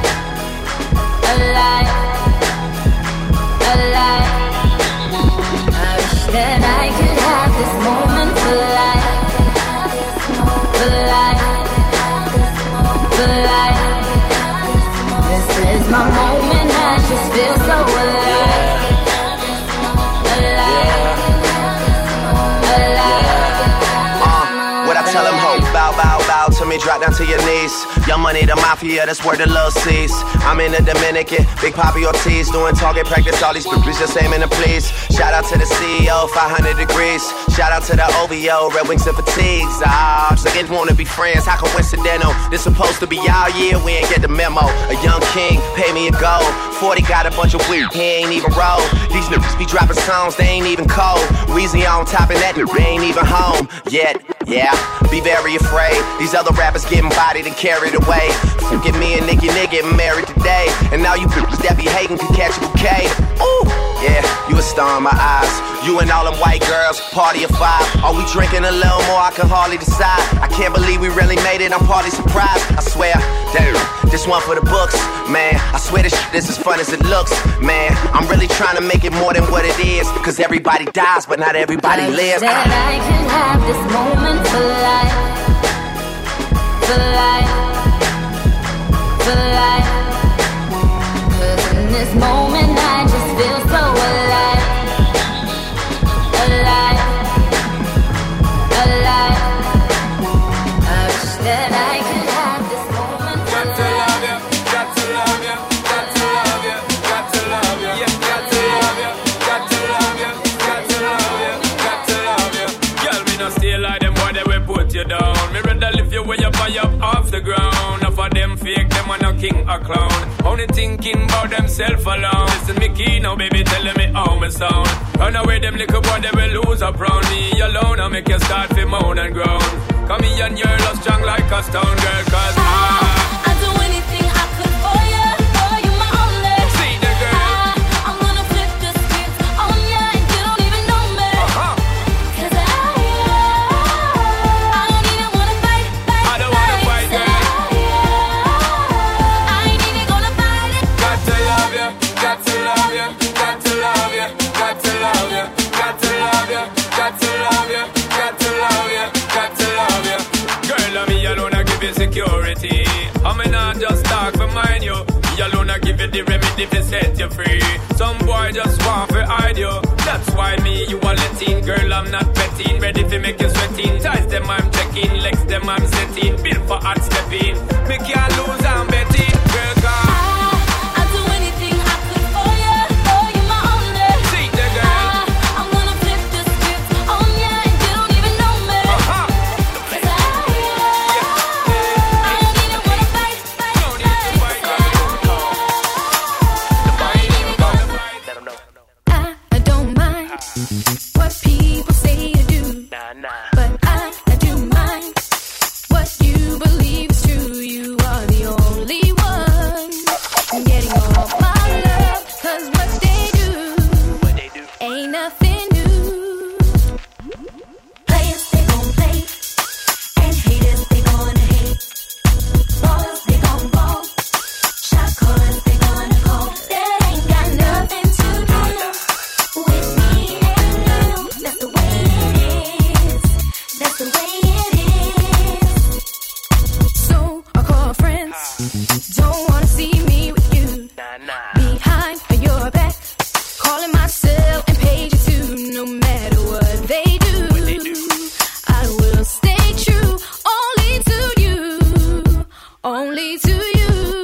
Alive. Alive. I wish that I could have this moment for life. For life. For life. This is my moment, I just feel so alive. Alive. Alive. What I tell him, ho, bow, bow, bow to me, drop down to your knees. Young Money, the mafia, that's where the love sees. I'm in the Dominican, Big Papi Ortiz, doing target practice, all these bitches just aiming to please. Shout out to the CEO, 500 degrees. Shout out to the OVO, Red Wings and Fatigues. Just like wanna be friends, how coincidental. This supposed to be our year, we ain't get the memo. A young king, pay me a gold. 40 got a bunch of weed, he ain't even roll. These niggas be dropping songs, they ain't even cold. Weezy on top of that, they ain't even home yet. Yeah, be very afraid. These other rappers getting bodied and carried away. Forget me and Nicki getting married today. And now you bitches that be hating can catch a bouquet. Ooh, yeah, you a star in my eyes. You and all them white girls, party of 5. Are we drinking a little more? I can hardly decide. I can't believe we really made it, I'm partly surprised. I swear, damn, this one for the books. Man, I swear this shit is as fun as it looks. Man, I'm really trying to make it more than what it is. Cause everybody dies, but not everybody lives. That I can have this moment for life. For life. For life. Cause in this moment I just feel so alive. Alive. Alive. I wish that I could have this moment for life. Got to love you, got to love you, got to love you, yeah, got to love you, got to love you, got to love you, got to love you. Girl, me no stay like them boy, they will put you down. Me rather lift you way up high up off the ground. Enough of them fake, them a no king or clown. Only thinking about themself alone. Listen me key now, baby, telling me how me sound. Run away them little boy, they will lose up round me alone. I make you start to moan and groan. Come here and you're love strong like a stone girl. Cause I do anything I could for you. For you my only. See the girl. I'm gonna flip the script on ya and you don't even know me. Cause I don't even wanna fight. I don't wanna fight, girl. I ain't even gonna fight it. Got to love you, got to love you, got to love you, got to love you, got to love you, got to love you, got to love you, got to love you. Girl, I'm me alone, I give you security. I'm not just talk for mine, you. Me alone, I give you the remedy to set you free. Some boy just want to hide you. That's why me, you are letting. Girl, I'm not betting. Ready to make you sweating. Ties them, I'm checking. Legs them, I'm setting. Built for hot stepping. Me can't lose, I'm betting. Girl, come. I do anything I could for you. For you my only. See the girl. I'm gonna flip the script on ya and you don't even know me. Cause I don't even wanna fight. I don't mind what people say to do, but I do mind what you believe is true. You are the only one. see me with you. Behind your back, calling myself and page too. No matter what they do, I will stay true only to you, only to you.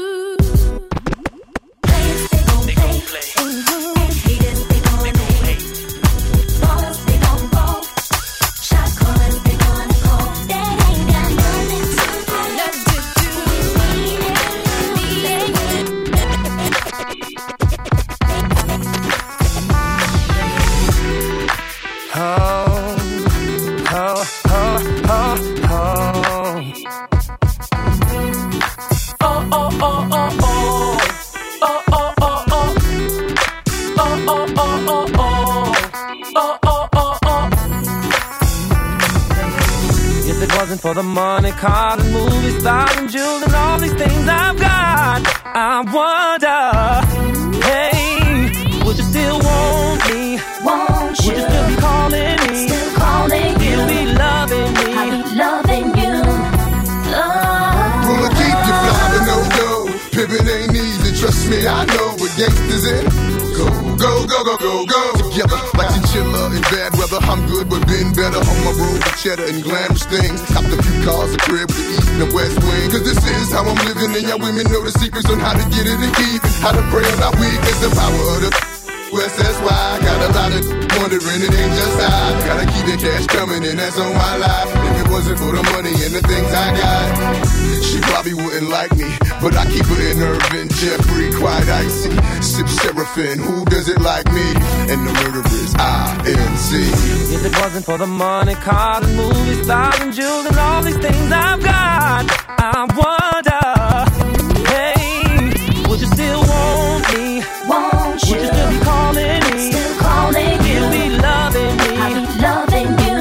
For the money, cars and movies, stars and jewels and all these things I've got, I wonder, hey, would you still want me? Won't you? Would you still be calling me? Still calling you. You'll be loving me. I'll be loving you. Wanna keep you fly, but no. Pimpin' ain't easy, trust me, I know. But gangsters in, go. Together like chinchilla in bad weather. I'm good, but been better on my road with cheddar and glamorous things. Copped a few cars, a crib with the east and the west wing. Cause this is how I'm living, and y'all women know the secrets on how to get it and keep it. How to pray about weakness, the power of the West, that's why I got a lot of wondering, it ain't just I. Gotta keep the cash coming, and that's on my life. If it wasn't for the money and the things I got, she probably wouldn't like me. But I keep her in Irvin, Jeffrey, quite icy. Sip Seraphim, who does it like me? And the murderers, INC. If it wasn't for the money, cars and movies, stars and jewels and all these things I've got, I wonder, hey, would you still want me? Won't you? Would you still be calling me? Still calling you. You'll be loving me. I'll be loving you.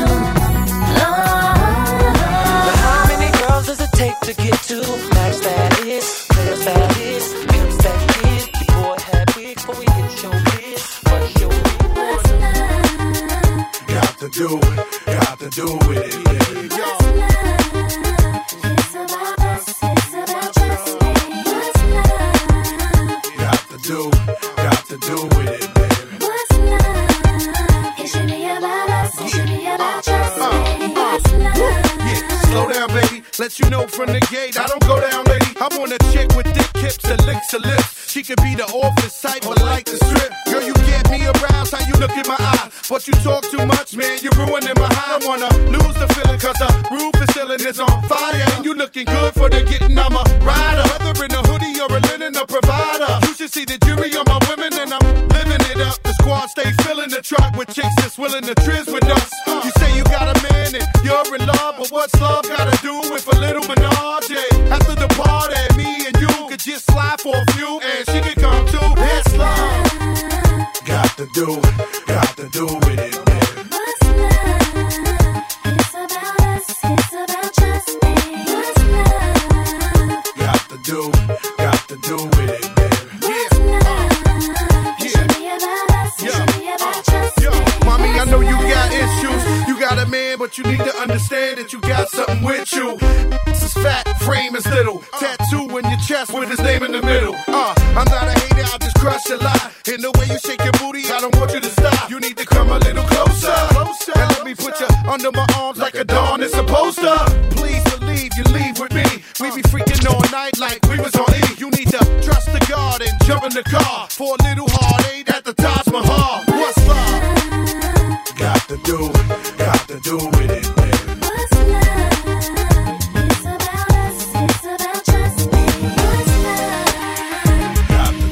But how many girls does it take to get to max that is? Players that is, pimps that is. The boy had big before we hit your biz. What's your what's love? Got to do with it, baby. What's love? It's about us, it's about trust me. What's love? Got to do with it, baby. What's love? It should be about us, it should be about trust me. What's love? Yeah, slow down, baby. Let you know from the gate, I don't go down, lady. I want a chick with thick hips and licks her lips. She could be the office type, but like the strip. Girl, you get me aroused, how you look in my eyes. But you talk too much, man, you're ruining my high. I wanna lose the feeling, cause the roof is ceiling is on fire. And you looking good for the getting, I'm a rider. Whether in a hoodie or a linen, a provider. You should see the jury on my women, and I'm living it up. The squad stay filling the truck with chicks that's willing to trizz with us. You say you got a man and you're in love, but what's love gotta do with a little menage? After the party, me and you could just slide for a few, and she could come too. That's love. Got to do with it, baby. What's love? It's about us, it's about trust me. What's love? Got to do with it, baby. What's love? It should be about us, it should be about trust me. Mommy, I know you got issues. You got a man, but you need to understand that you got something with you. This is fat, frame is little. Tattoo in your chest with his name in the middle. I'm not a hater, I'll just crush a lot. In the way you shake your booty, I don't want you to stop. You need to come a little closer. And let me put you under my arms like a dawn is supposed to. Please believe you leave with me. We be freaking all night like we was on E. You need to trust the God and jump in the car for a little heartache at the Taj Mahal. What's love? Got to do with it, baby. What's love? It's about us, it's about trust me. What's love?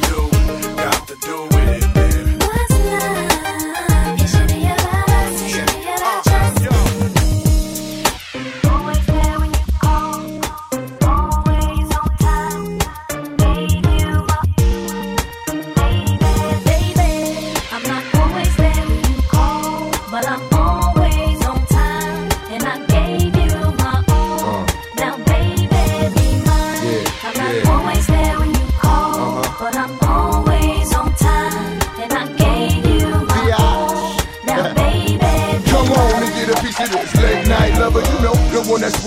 Got to do with it, baby. What's love? It should be about us, it should be about trust me. Always there when you call, always on time. Baby, you baby. I'm not always there when you call, but I'm always on time, and I gave you my all. Now, baby, be mine. I'm not always there when you call, but I'm always on time, and I gave you my all. Now, baby, be come on and get a piece of this late night lover. You know, the one that swing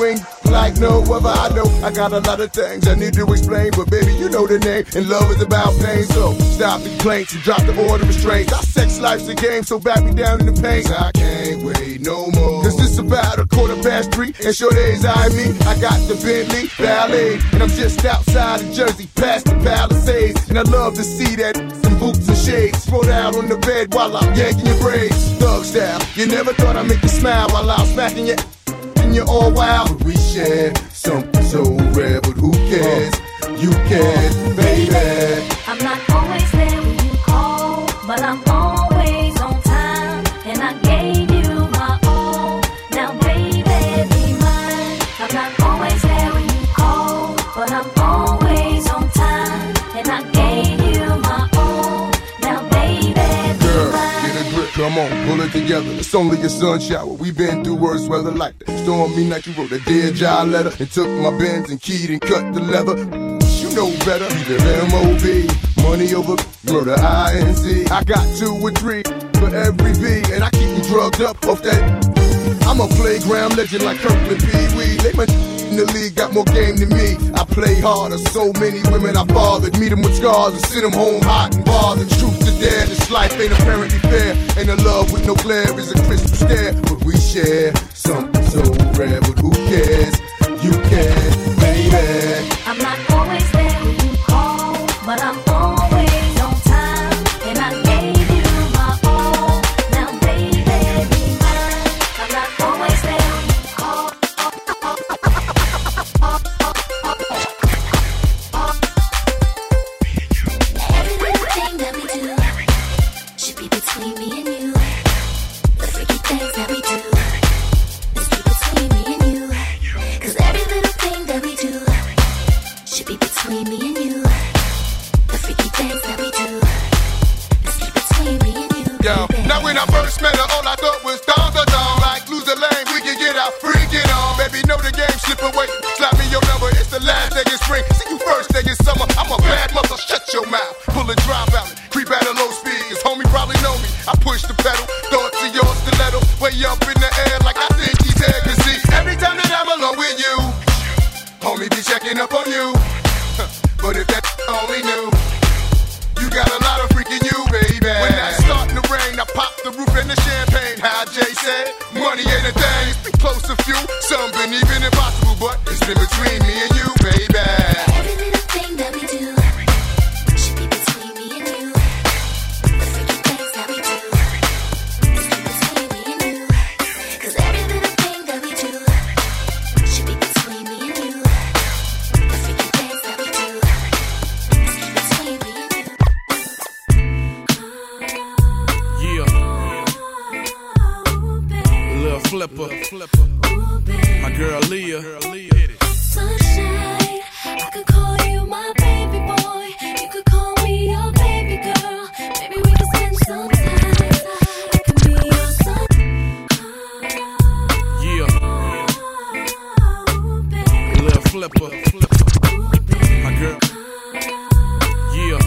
like no other. I know I got a lot of things I need to explain, but baby, you know the name, and love is about pain. So stop the complaints and drop the order of restraints. Our sex life's a game, so back me down in the paint. I can't wait no more, cause it's about 3:15, and sure days I mean, I got the Bentley Ballet, and I'm just outside of Jersey, past the Palisades, and I love to see that in boots and shades, spread out on the bed while I'm yanking your braids, thug style. You never thought I'd make you smile while I'm smacking you, and you're all wild. But we share something so rare, but who cares? You can, baby. I'm not always there when you call, but I'm always on time, and I gave you my all. Now, baby, be mine. I'm not always there when you call, but I'm always on time, and I gave you my all. Now, baby, be mine. Get a grip, come on, pull it together. It's only a sun shower. We've been through worse weather like that. Stormy night, you wrote a Dear John letter and took my Benz and keyed and cut the leather. You know better. Either M.O.B. Money over murder I.N.C. I got 2 or 3 for every V, and I keep them drugged up off that. I'm a playground legend like Kirkland Pee Wee. They my in the league got more game than me. I play harder. So many women I fathered. Meet them with scars and send them home hot and bothered. Truth to dare, this life ain't apparently fair. Ain't a love with no glare is a crystal stare. But we share something so rare. But who cares? You can, baby. I'm not always there when you call, but I'm always on time, and I gave you my all. Now, baby, be mine. I'm not always there when you call. Everything that we do should be between me and you. The freaky things that we do is be between me and you. 'Cause every little thing that we do should be between me and you. The freaky things that we do is be between me and you. Yo, now when I first met her, all I thought was dong da dong. Like lose a lane, we can get out, freaking on. Baby, know the game, slip away. Slap me your number, it's the last day of spring. See you first day in summer. I'm a bad mother, shut your mouth. Pull a drop out, creep at a low speed. Cause homie probably know me. I push the pedal, throw it to your stiletto. Way up in the air like I think he's dead. Cause see, every time that I'm alone with you, homie be checking up on you. But if that only knew, you got a lot of freaking you, baby. When that's starting to rain, I pop the roof and the champagne. How Jay said, money ain't a thing. It's been close to few, some been even impossible, but it's been between me and you, baby. Every little thing that we do should be between me and you. The freaky things that we do is be between me and you. 'Cause every little thing that we do should be between me and you. The freaky things that we do is be between me and you. Yeah. Little flipper. My girl Leah. Sunshine, I could call you my baby boy. You could call me your baby girl. Maybe we could spend some time. I can be your sun. Yeah. Little flipper. My girl. Yeah.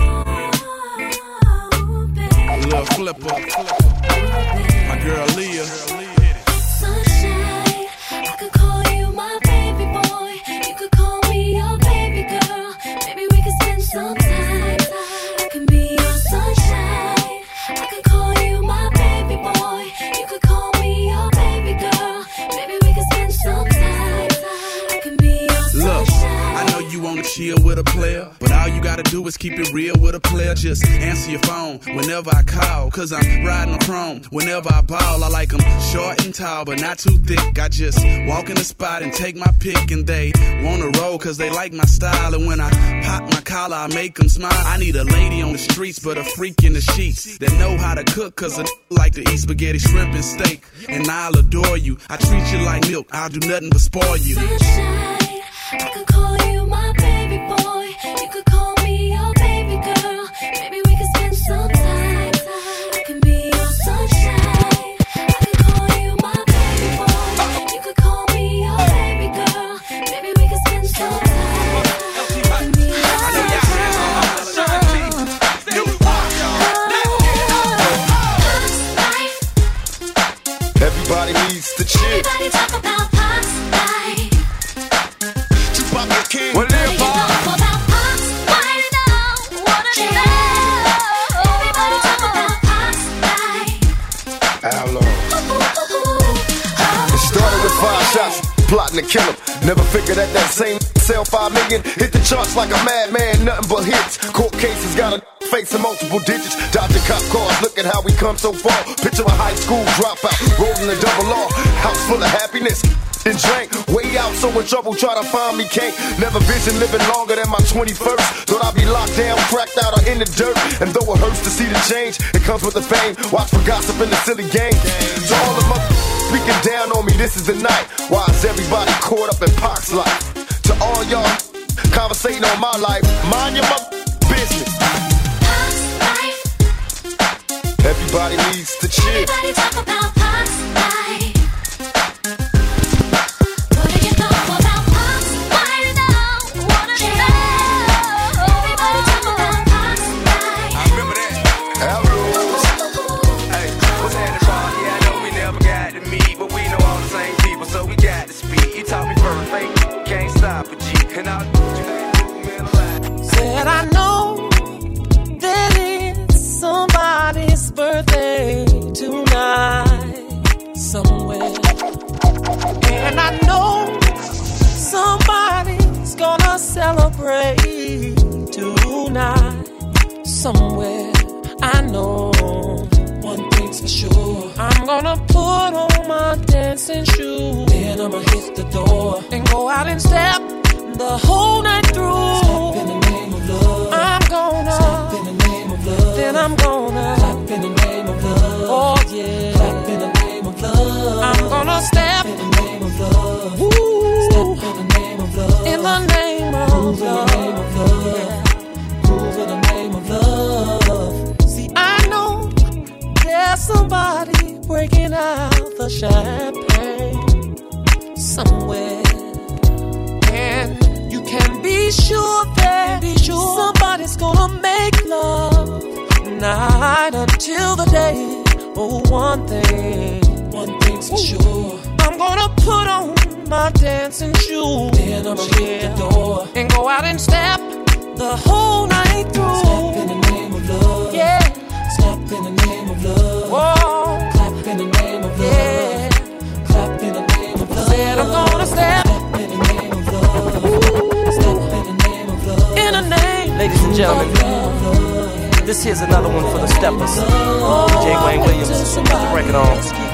Little flipper. My girl Leah. Sunshine, I could call you my baby boy. You could call me your baby girl. Maybe we could spend some time. I can be your sunshine. I could call you my baby boy. You could call me your baby girl. Maybe we could spend some time. I can be your Look, sunshine. I know you wanna chill with a player, but all you gotta do is keep it real with a player. Just answer your phone whenever I call, 'cause I'm riding on chrome. Whenever I ball, I like them short and tall, but not too thick. I just walk in the spot and take my pick, and they wanna roll 'cause they like my style. And when I pop my collar, I make them smile. I need a lady on the streets, but a freak in the sheets that know how to cook, 'cause I like to eat spaghetti, shrimp, and steak. And I'll adore you. I treat you like milk. I'll do nothing but spoil you. Sunshine, I could call you my baby boy. You could call me your baby girl. Maybe we could spend some time. I can be your sunshine. I could call you my baby boy. You could call me your baby girl. Maybe we could spend some time. I can be your Everybody needs to chill. Everybody talk about Pop Life. plotting to kill him. Never figured that same sell 5 million. Hit the charts like a madman, nothing but hits. Court cases got a facing multiple digits. Dodging cop cars, look at how we come so far. Picture a high school dropout, rolling a double R. House full of happiness. And drank, way out, so in trouble, try to find me, can't. Never vision living longer than my 21st. Thought I'd be locked down, cracked out, or in the dirt. And though it hurts to see the change, it comes with the fame. Watch for gossip in the silly game. To all the speaking down on me, this is the night. Why is everybody caught up in Pac's life? To all y'all conversating on my life, mind your business. Pac's life. Everybody needs to chill. Everybody talk about Pac's life. Said I know that it's somebody's birthday tonight somewhere, and I know somebody's gonna celebrate tonight somewhere. I know one thing's for sure, I'm gonna put on my dancing shoes, then I'ma hit the door and go out and step the whole night through. Step in the name of love. I'm gonna step in the name of love. Then I'm gonna clap in the name of love. Oh yeah, clap in the name of love. I'm gonna step in the name of love. Ooh. Step in the name of love. In the name of love. Yeah. Move in the name of love. See, I know there's somebody breaking out the champagne somewhere, and you can be sure that somebody's gonna make love night until the day. Oh, one thing's for sure, I'm gonna put on my dancing shoes, then I'ma hit the door and go out and step the whole night through. Step in the name of love, yeah. Step in the name of love. Whoa. Clap in the name of love, yeah. Clap in the name of love. Said I'm gonna step in the name of love. Step in the name of love. In the name. Ladies and gentlemen, this here's another one for the steppers. J. Wayne Williams, break it on.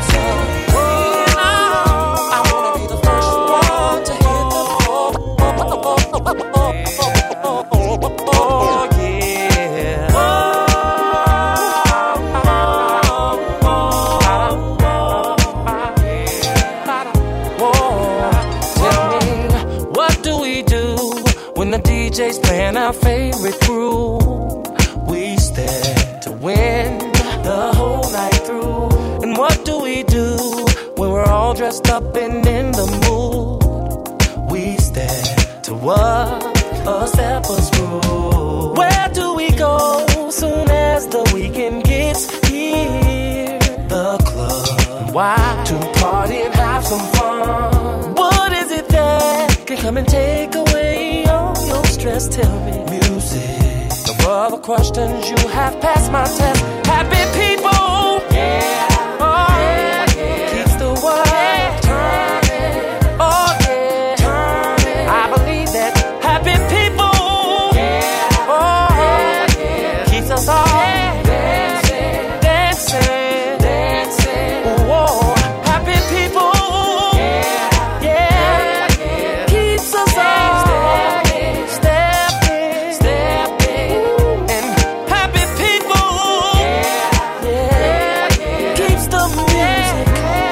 DJ's playing our favorite groove. We stand to win the whole night through. And what do we do when we're all dressed up and in the mood? We stand to what a stepper's groove. Where do we go soon as the weekend gets here? The club. Why? To party and have some fun. What is it that can come and take away all your stress? Tell me. Music. No other questions, you have passed my test. Happy people. Yeah. Oh, yeah, yeah. Keeps the world turning. Oh, yeah. Turning. I believe that happy people. Yeah. Oh, yeah, yeah. Keeps us all dancing, dancing, dancing. Whoa. Happy people. Yeah. Yeah. Yeah. Keeps us all stepping, stepping, stepping. And happy people. Yeah. Yeah. Keeps the music.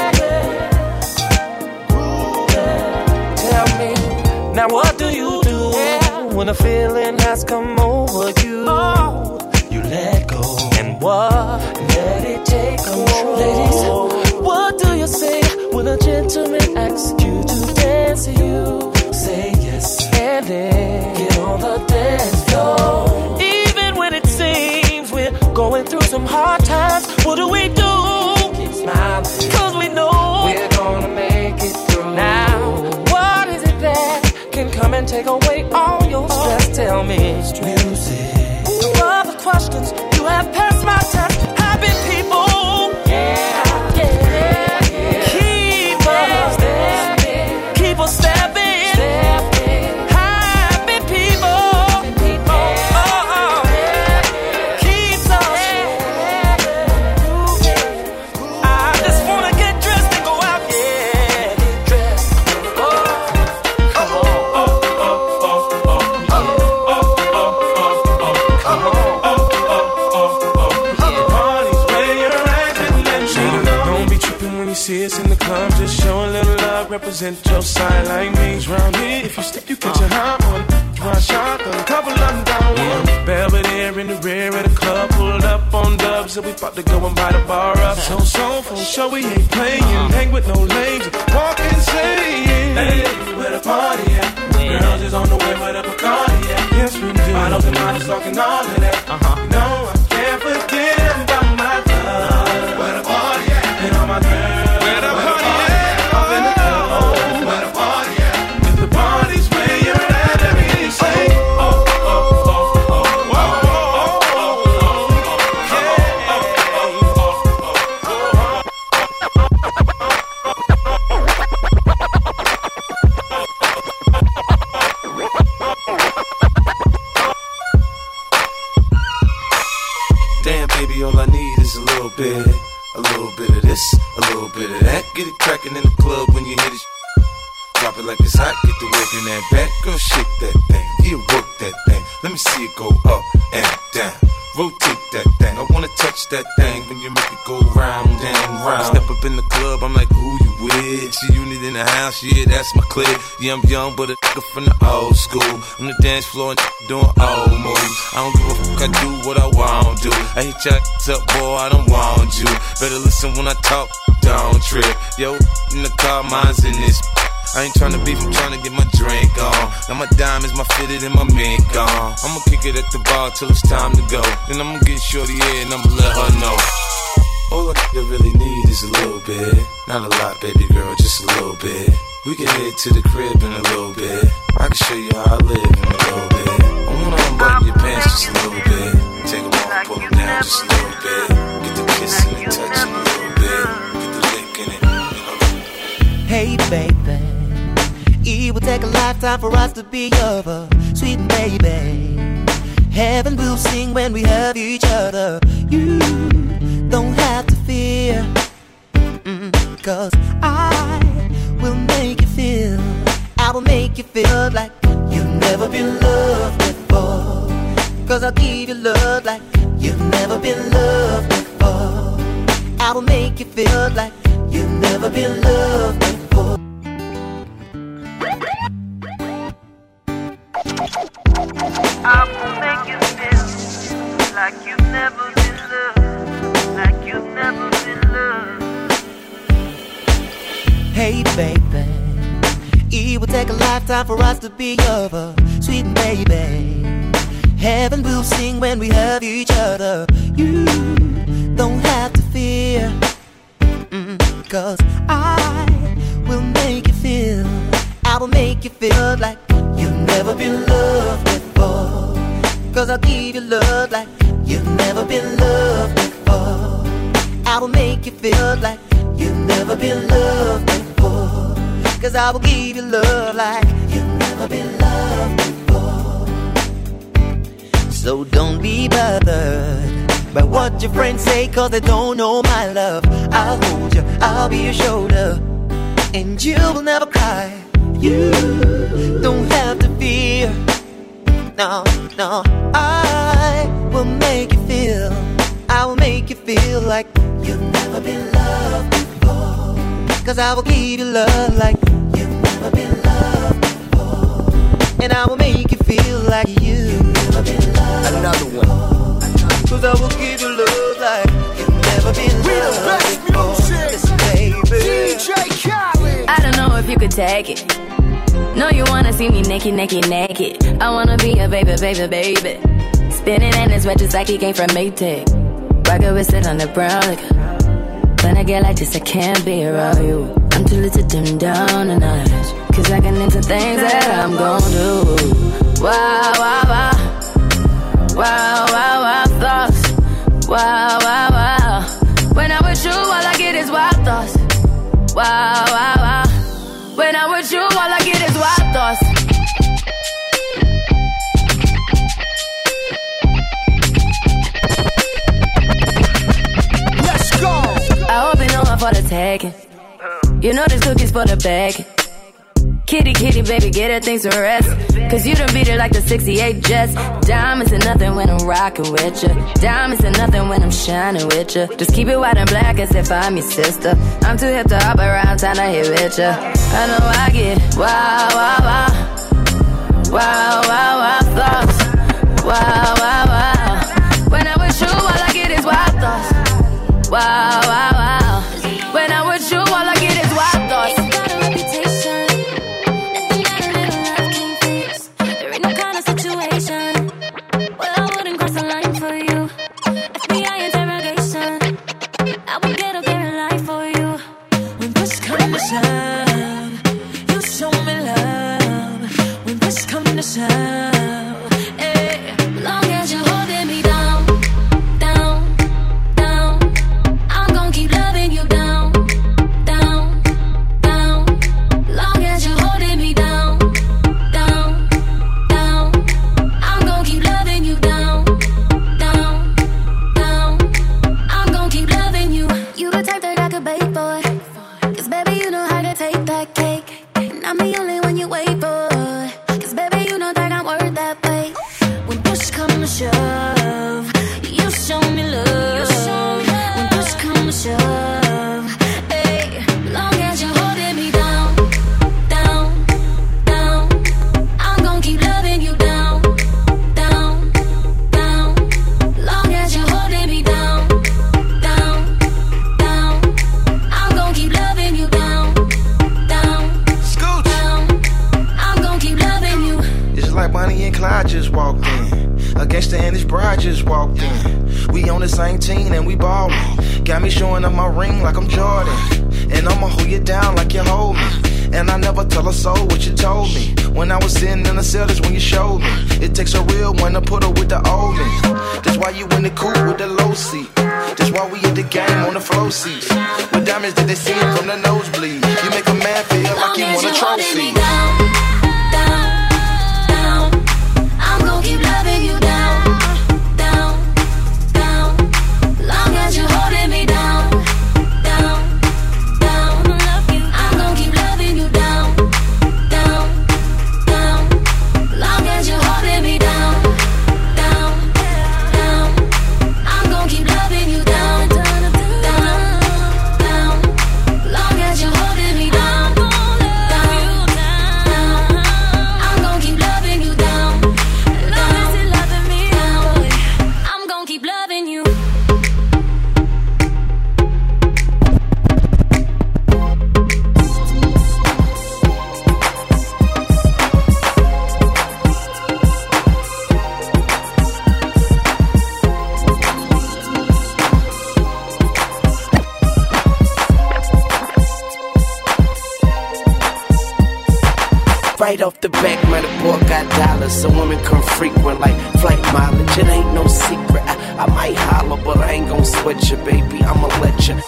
Tell me, now what do you do when a feeling has come over you? You let go, and what? Let it take control. Ladies, what do you say when a gentleman asks you to dance to you? Say yes, and then get on the dance floor. Even when it seems we're going through some hard times, what do we do? Keep smiling, 'cause we know we're gonna make it through. Now, what is it that can come and take away all your stress? Tell me. Music. No other questions, you have passed my test. Happy people. Yeah. Yeah. Yeah. Keep us stepping. Keep us see us in the club, just show a little love, represent your side like me. Round here, if you slip, you catch a hot one. One shot, a couple of them down one. Belvedere in the rear of the club, pulled up on dubs, and we about to go and buy the bar up. So for sure we ain't playing, hang with no lames, walk and saying, hey, where the party at? Girls is on the way with a Bacardi at. Yes, we do. Bottles and models talking all of that. You know I can't forget about my love. Where the party at? And all my girls. Where the party at? Off in the club. Where the party at? If the party's where you're at, let me say, oh, oh, oh, oh, oh, Damn, baby, all I need is a little bit of this, a little bit of that. Get it crackin' in the club when you hit it. Drop it like it's hot, get the work in that back. Girl, shake that thing, yeah, work that thing. Let me see it go up and down. Rotate that thing, I wanna touch that thing when you make it go round and round. I step up in the club, I'm like, who you with? She unit in the house, yeah, that's my clique. Yeah, I'm young, but a nigga from the old school. On the dance floor and doing old moves. I don't give a fuck, I do what I want to. I hit your ass up, boy, I don't want you. Better listen when I talk, don't trip. Yo, in the car, mine's in this. I ain't tryna beef, I'm tryna get my drink on. Now my diamonds, my fitted, and my mink on. I'ma kick it at the bar till it's time to go. Then I'ma get shorty here and I'ma let her know. All a nigga really need is a little bit. Not a lot, baby girl, just a little bit. We can head to the crib in a little bit. I can show you how I live in a little bit. I wanna unbutton your pants just a little bit. Take them off, pull them down just a little bit. Get the kissing and touching a little bit. Get the lick in it, you know. Hey baby, it will take a lifetime for us to be over, sweet baby. Heaven will sing when we have each other. You don't have to fear, cause I will make you feel. I will make you feel like you've never been loved before. Cause I'll give you love like you've never been loved before. I will make you feel like you've never been loved before. I will make you feel like you've never been loved, like you've never been loved. Hey baby, it will take a lifetime for us to be over, sweet baby. Heaven will sing when we have each other. You don't have to fear, cause I will make you feel. I will make you feel like you've never been loved before. Cause I'll give you love like you've never been loved before. I will make you feel like you've never been loved before. Cause I will give you love like you've never been loved before. So don't be bothered by what your friends say, cause they don't know my love. I'll hold you, I'll be your shoulder, and you will never cry. You don't have to fear. No, no, I will make you feel. I will make you feel like you've never been loved before. Cause I will give you love like you've never been loved before. And I will make you feel like you've never been loved. Another one. Cause I will give you love like you've never been loved before. Listen, baby. DJ Khaled. I don't know if you could take it. No, you wanna see me naked, naked, naked. I wanna be a baby, baby, baby. Spinning in his wet just like he came from Maytag. Rocket with it on the brown liquor. When I get like this, I can't be around you. I'm too little to dim down a notch. Cause I can into things that I'm gon' do. Wow, wow, wow. Wow, wow, wow, thoughts. Wow, wow, wow. When I'm with you, all I get is wild thoughts. Wow, wow, wow. When I'm with you, all I get is wild thoughts. Let's go. I hope you know I'm for the tagging. You know this cookie's for the bag. Kitty, kitty, baby, get her things to rest. Cause you done beat it like the 68 Jets. Diamonds are nothing when I'm rockin' with ya. Diamonds are nothing when I'm shining with ya. Just keep it white and black as if I'm your sister. I'm too hip to hop around, time to hit with ya. I know I get wow, wow, wow. Wow, wow, wow thoughts. Wow, wow, wow. When I'm with you, all I get is wild thoughts. Wow, wow, wow. When I'm with you, all I get is wild thoughts. Right off the back, man, the boy got dollars, so women come frequent like flight mileage. It ain't no secret. I might holler, but I ain't gon' sweat you, baby. I'ma let you.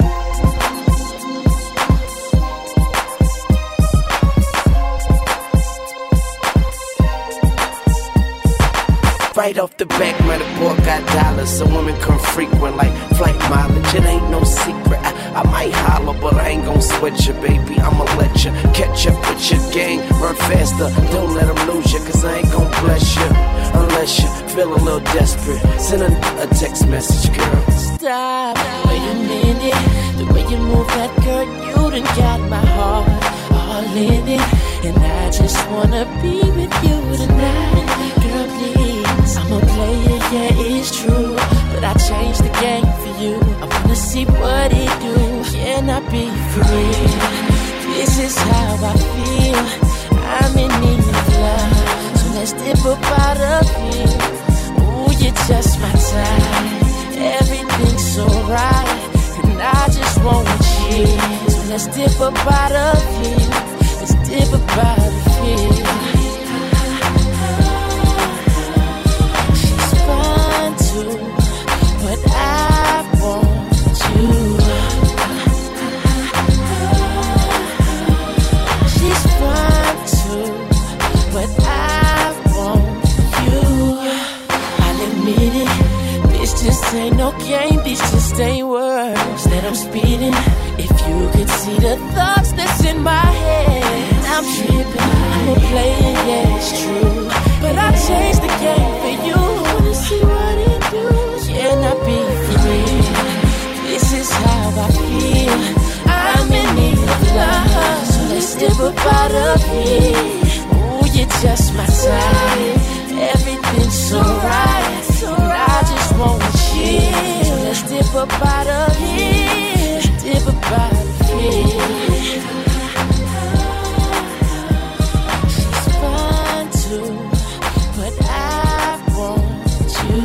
Right off the back, man, the boy got dollars, so women come frequent like flight mileage. It ain't no secret. I might holler, but I ain't gon' sweat you, baby. I'ma let you catch up with your gang, run faster. Don't let them lose you, cause I ain't gon' bless you unless you feel a little desperate. Send a text message, girl. Stop, wait a minute. The way you move that girl, you done got my heart all in it. And I just wanna be with you tonight. Girl, please, I'm a player, yeah, it's true, but I changed the game for you. I wanna see what it do. Can I be free? This is how I feel. I'm in need of love, so let's dip up out of here. Ooh, you're just my type. Everything's so right, and I just want you. So let's dip up out of here. Let's dip up out of here. She's fine too, but I want you. She's fine too, but I want you. I'll admit it, this just ain't no game, these just ain't words that I'm speeding. If you could see the thoughts that's in my head, I I'm tripping. I'm a player, yeah, it's true. But I changed the game for you. Wanna see what it do? Can I be free? This is how I feel. I'm in need of love, so let's dip up out of here. Ooh, you're just my type. Everything's so right, and I just wanna chill. So let's dip up out of here. Dip up out of here. She's fine too, but I want you.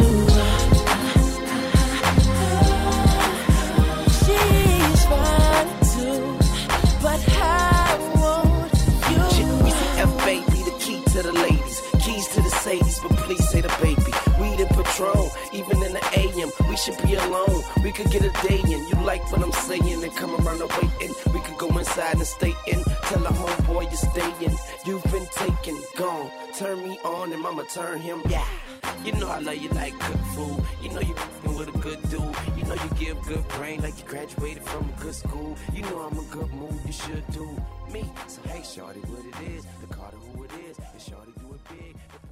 She's fine too, but I want you. F baby, the key to the ladies, keys to the Sadies, but please say the baby. Weed and Patron, even in the AM, we should be alone. We could get a day in. You like what I'm saying and come around and waiting. We could go inside and stay in. Tell the homeboy you're staying. You've been taken, gone. Turn me on and mama turn him. Yeah. You know I love you like good food. You know you f***ing with a good dude. You know you give good brain like you graduated from a good school. You know I'm a good move, you should do me. So hey, shorty, what it is? The Carter who it is. And shorty do it big.